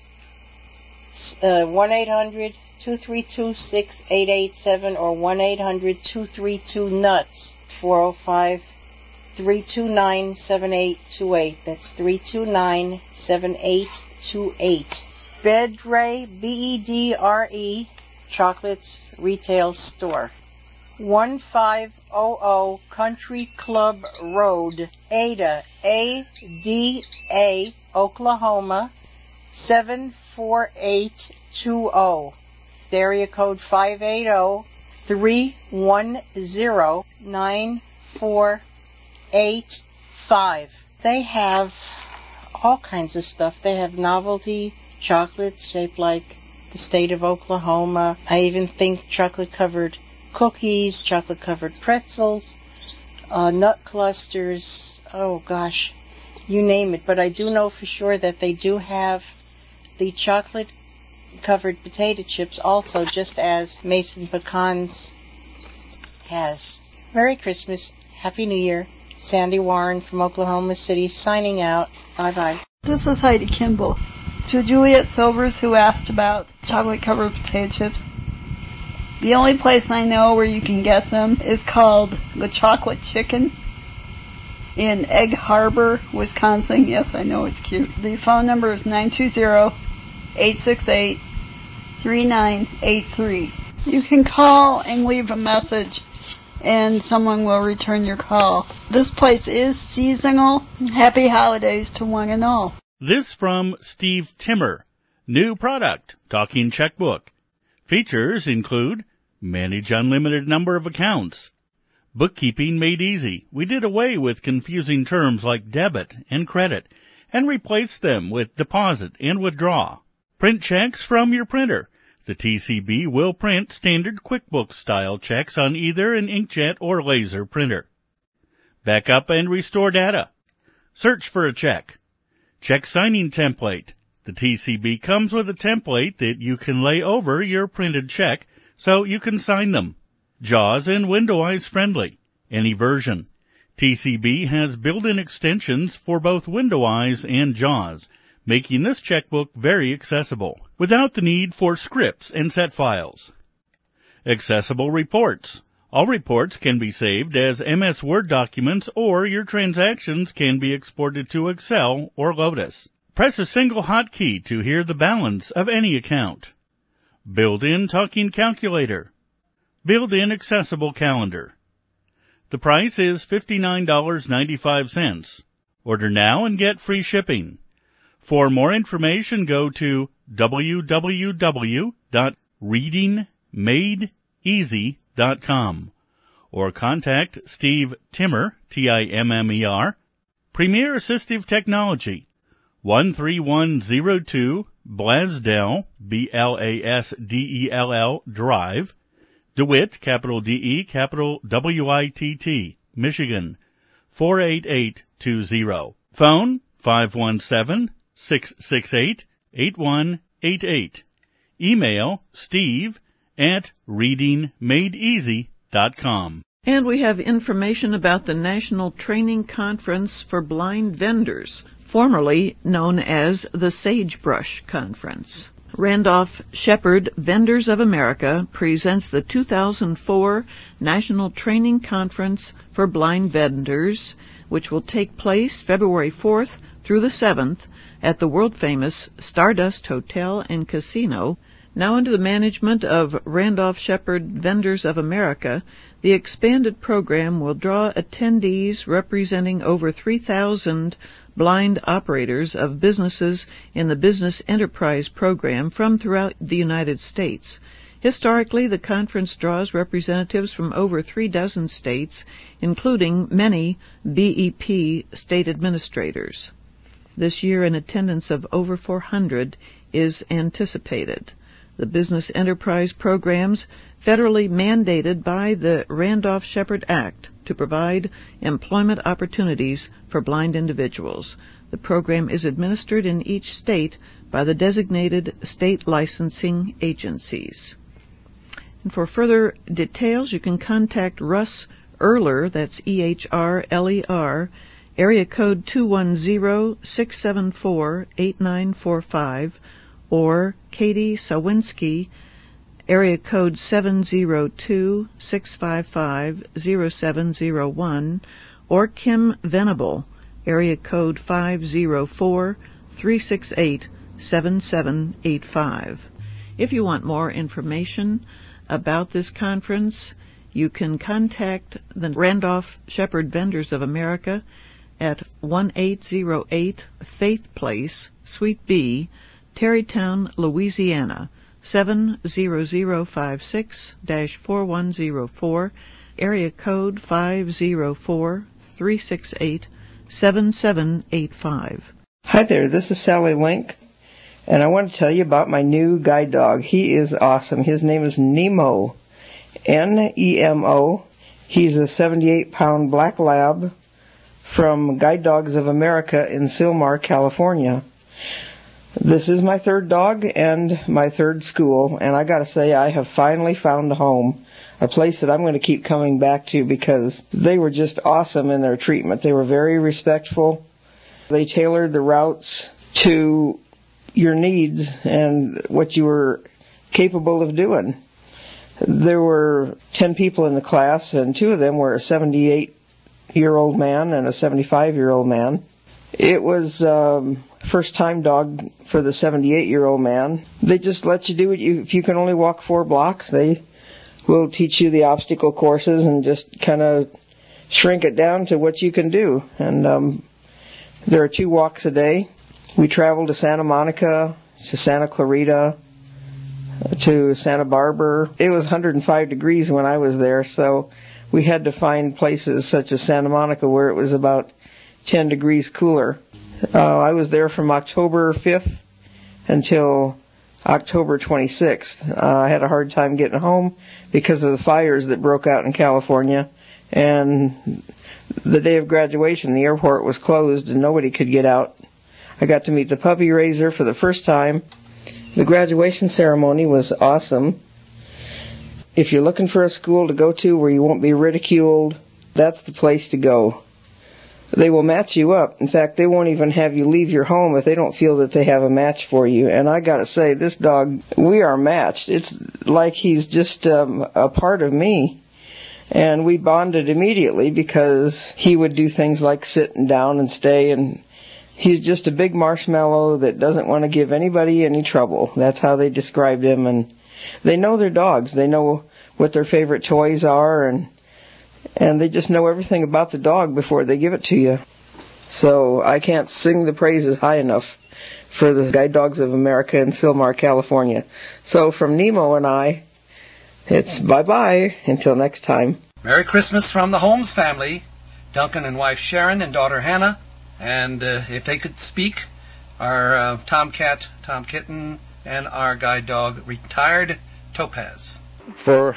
Uh, one eight hundred, two three two, six eight eight seven or one eight hundred, two three two, nuts. four oh five, three two nine, seven eight two eight. That's three two nine, seven eight two eight. Bedre, B E D R E, Chocolates Retail Store. one five hundred Country Club Road, Ada, A D A, Oklahoma, seven four eight two zero. Area code five eight zero, three one zero, nine four eight five. They have all kinds of stuff. They have novelty chocolates shaped like the state of Oklahoma. I even think chocolate-covered cookies, chocolate-covered pretzels, uh, nut clusters, oh gosh, you name it. But I do know for sure that they do have the chocolate-covered potato chips also, just as Mason Pecans has. Merry Christmas, Happy New Year. Sandy Warren from Oklahoma City signing out. Bye-bye. This is Heidi Kimball. To Juliet Silvers, who asked about chocolate-covered potato chips, the only place I know where you can get them is called the Chocolate Chicken in Egg Harbor, Wisconsin. Yes, I know, it's cute. The phone number is nine two zero, eight six eight, three nine eight three. You can call and leave a message, and someone will return your call. This place is seasonal. Happy holidays to one and all. This from Steve Timmer. New product, Talking Checkbook. Features include manage unlimited number of accounts, bookkeeping made easy. We did away with confusing terms like debit and credit and replace them with deposit and withdraw. Print checks from your printer. The T C B will print standard QuickBooks-style checks on either an inkjet or laser printer. Backup and restore data. Search for a check. Check signing template. The T C B comes with a template that you can lay over your printed check so you can sign them. JAWS and Windows friendly. Any version. T C B has built-in extensions for both Windows and JAWS, making this checkbook very accessible, without the need for scripts and set files. Accessible reports. All reports can be saved as M S Word documents, or your transactions can be exported to Excel or Lotus. Press a single hotkey to hear the balance of any account. Built-in talking calculator. Built-in accessible calendar. The price is fifty-nine dollars and ninety-five cents. Order now and get free shipping. For more information, go to w w w dot reading made easy dot com or contact Steve Timmer, T I M M E R, Premier Assistive Technology, one three one zero two Blasdell, B L A S D E L L Drive, DeWitt, capital D E, capital W I T T, Michigan, four eight eight two zero. Phone five one seven, six six eight, eight one eight eight. Email steve at reading made easy dot com. And we have information about the National Training Conference for Blind Vendors, formerly known as the Sagebrush Conference. Randolph Shepherd Vendors of America presents the two thousand four National Training Conference for Blind Vendors, which will take place February fourth through the seventh at the world-famous Stardust Hotel and Casino. Now under the management of Randolph Shepherd Vendors of America, the expanded program will draw attendees representing over three thousand blind operators of businesses in the Business Enterprise Program from throughout the United States. Historically, the conference draws representatives from over three dozen states, including many B E P state administrators. This year, an attendance of over four hundred is anticipated. The Business Enterprise Programs, federally mandated by the Randolph Shepherd Act to provide employment opportunities for blind individuals. The program is administered in each state by the designated state licensing agencies. And for further details, you can contact Russ Ehrler, that's E H R L E R, area code two one zero, six seven four, eight nine four five, or Katie Sawinski, area code seven zero two, six five five, zero seven zero one, or Kim Venable, area code five zero four, three six eight, seven seven eight five. If you want more information about this conference, you can contact the Randolph Shepherd Vendors of America at one eight zero eight Faith Place, Suite B, Terrytown, Louisiana, seven zero zero five six dash four one zero four, area code five zero four, three six eight, seven seven eight five. Hi there, this is Sally Link, and I want to tell you about my new guide dog. He is awesome. His name is Nemo, N E M O. He's a seventy-eight pound black lab from Guide Dogs of America in Sylmar, California. This is my third dog and my third school, and I gotta say, I have finally found a home, a place that I'm going to keep coming back to because they were just awesome in their treatment. They were very respectful. They tailored the routes to your needs and what you were capable of doing. There were ten people in the class, and two of them were a seventy-eight-year-old man and a seventy-five-year-old man. It was um, first-time dog for the seventy-eight-year-old man. They just let you do what you, if you can only walk four blocks, they will teach you the obstacle courses and just kind of shrink it down to what you can do. And um, there are two walks a day. We traveled to Santa Monica, to Santa Clarita, to Santa Barbara. It was one hundred five degrees when I was there, so we had to find places such as Santa Monica where it was about ten degrees cooler. Uh, I was there from October fifth until October twenty-sixth. Uh, I had a hard time getting home because of the fires that broke out in California. And the day of graduation, the airport was closed and nobody could get out. I got to meet the puppy raiser for the first time. The graduation ceremony was awesome. If you're looking for a school to go to where you won't be ridiculed, that's the place to go. They will match you up. In fact, they won't even have you leave your home if they don't feel that they have a match for you. And I gotta say, this dog, we are matched. It's like he's just um, a part of me. And we bonded immediately because he would do things like sitting down and stay, and he's just a big marshmallow that doesn't want to give anybody any trouble. That's how they described him. And they know their dogs. They know what their favorite toys are, and and they just know everything about the dog before they give it to you. So I can't sing the praises high enough for the Guide Dogs of America in Sylmar, California. So from Nemo and I, it's bye-bye until next time. Merry Christmas from the Holmes family, Duncan and wife Sharon and daughter Hannah, and uh, if they could speak, our uh, Tomcat, Tom Kitten, and our guide dog, Retired Topaz. For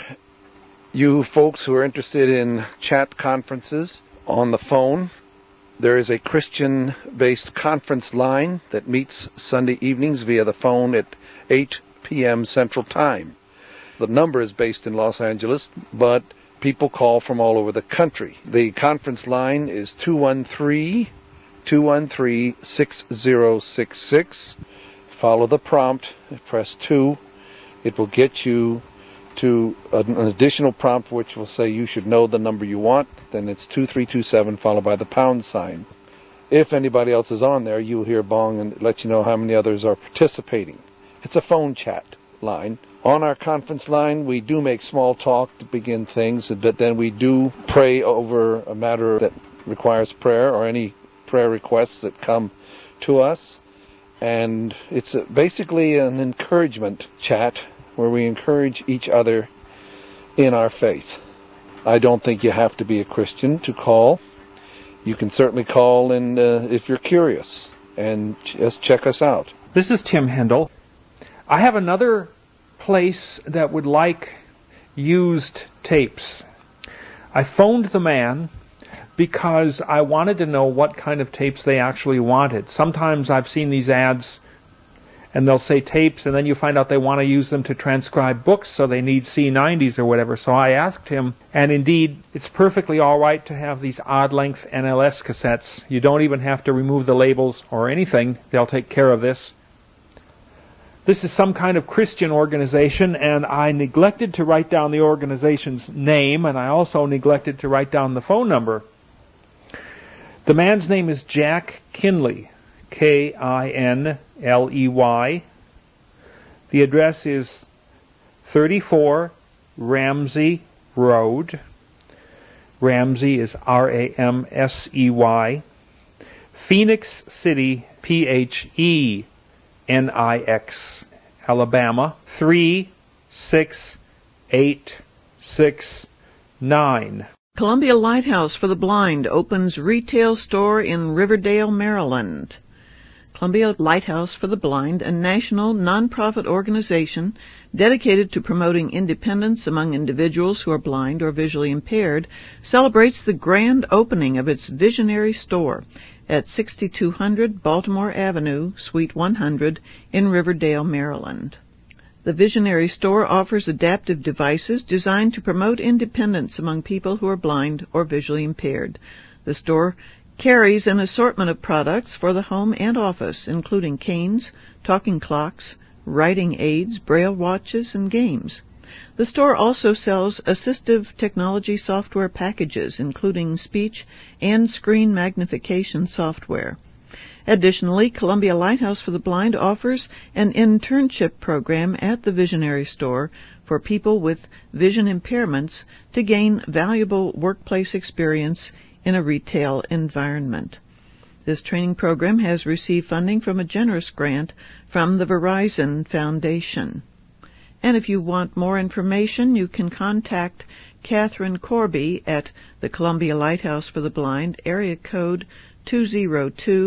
you folks who are interested in chat conferences on the phone, there is a Christian-based conference line that meets Sunday evenings via the phone at eight p.m. Central Time. The number is based in Los Angeles, but people call from all over the country. The conference line is two one three, two one three, six zero six six. Follow the prompt, press two. It will get you to an additional prompt which will say you should know the number you want. Then it's two three two seven followed by the pound sign. If anybody else is on there, you'll hear bong and let you know how many others are participating. It's a phone chat line. On our conference line, we do make small talk to begin things, but then we do pray over a matter that requires prayer or any prayer requests that come to us. And it's basically an encouragement chat where we encourage each other in our faith. I don't think you have to be a Christian to call. You can certainly call and uh, if you're curious, and just check us out. This is Tim Hendel. I have another place that would like used tapes. I phoned the man because I wanted to know what kind of tapes they actually wanted. Sometimes I've seen these ads and they'll say tapes, and then you find out they want to use them to transcribe books, so they need C nineties or whatever. So I asked him, and indeed, it's perfectly all right to have these odd-length N L S cassettes. You don't even have to remove the labels or anything. They'll take care of this. This is some kind of Christian organization, and I neglected to write down the organization's name, and I also neglected to write down the phone number. The man's name is Jack Kinley, K I N L E Y. The address is thirty-four Ramsey Road. Ramsey is R A M S E Y. Phoenix City, P H E N I X, Alabama, three six eight six nine. Columbia Lighthouse for the Blind opens retail store in Riverdale, Maryland. Columbia Lighthouse for the Blind, a national nonprofit organization dedicated to promoting independence among individuals who are blind or visually impaired, celebrates the grand opening of its visionary store at sixty-two hundred Baltimore Avenue, Suite one hundred in Riverdale, Maryland. The Visionary Store offers adaptive devices designed to promote independence among people who are blind or visually impaired. The store carries an assortment of products for the home and office, including canes, talking clocks, writing aids, braille watches, and games. The store also sells assistive technology software packages, including speech and screen magnification software. Additionally, Columbia Lighthouse for the Blind offers an internship program at the Visionary Store for people with vision impairments to gain valuable workplace experience in a retail environment. This training program has received funding from a generous grant from the Verizon Foundation. And if you want more information, you can contact Catherine Corby at the Columbia Lighthouse for the Blind, area code two zero two,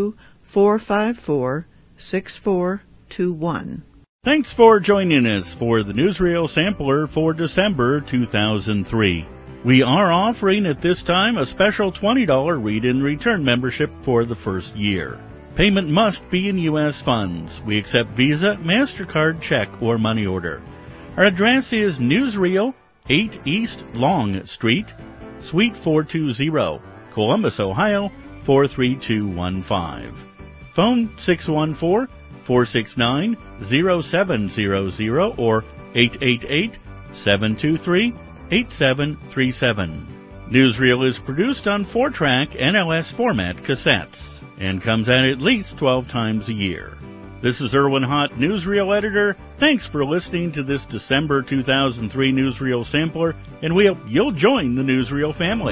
four five four, six four two one. Thanks for joining us for the Newsreel Sampler for December two thousand three. We are offering at this time a special twenty dollars read-in return membership for the first year. Payment must be in U S funds. We accept Visa, MasterCard, check, or money order. Our address is Newsreel, eight East Long Street, Suite four two zero, Columbus, Ohio, four three two one five. Phone six one four, four six nine, zero seven zero zero or eight eight eight, seven two three, eight seven three seven. Newsreel is produced on four track N L S format cassettes and comes out at least twelve times a year. This is Erwin Hott, Newsreel editor. Thanks for listening to this December two thousand three Newsreel Sampler, and we hope you'll join the Newsreel family.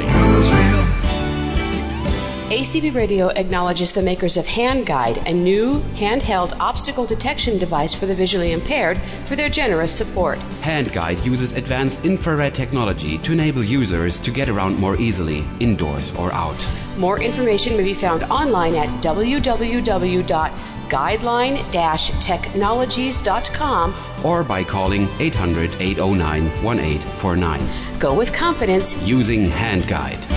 A C B Radio acknowledges the makers of HandGuide, a new handheld obstacle detection device for the visually impaired, for their generous support. HandGuide uses advanced infrared technology to enable users to get around more easily, indoors or out. More information may be found online at w w w dot guideline dash technologies dot com or by calling eight hundred, eight oh nine, one eight four nine. Go with confidence using HandGuide.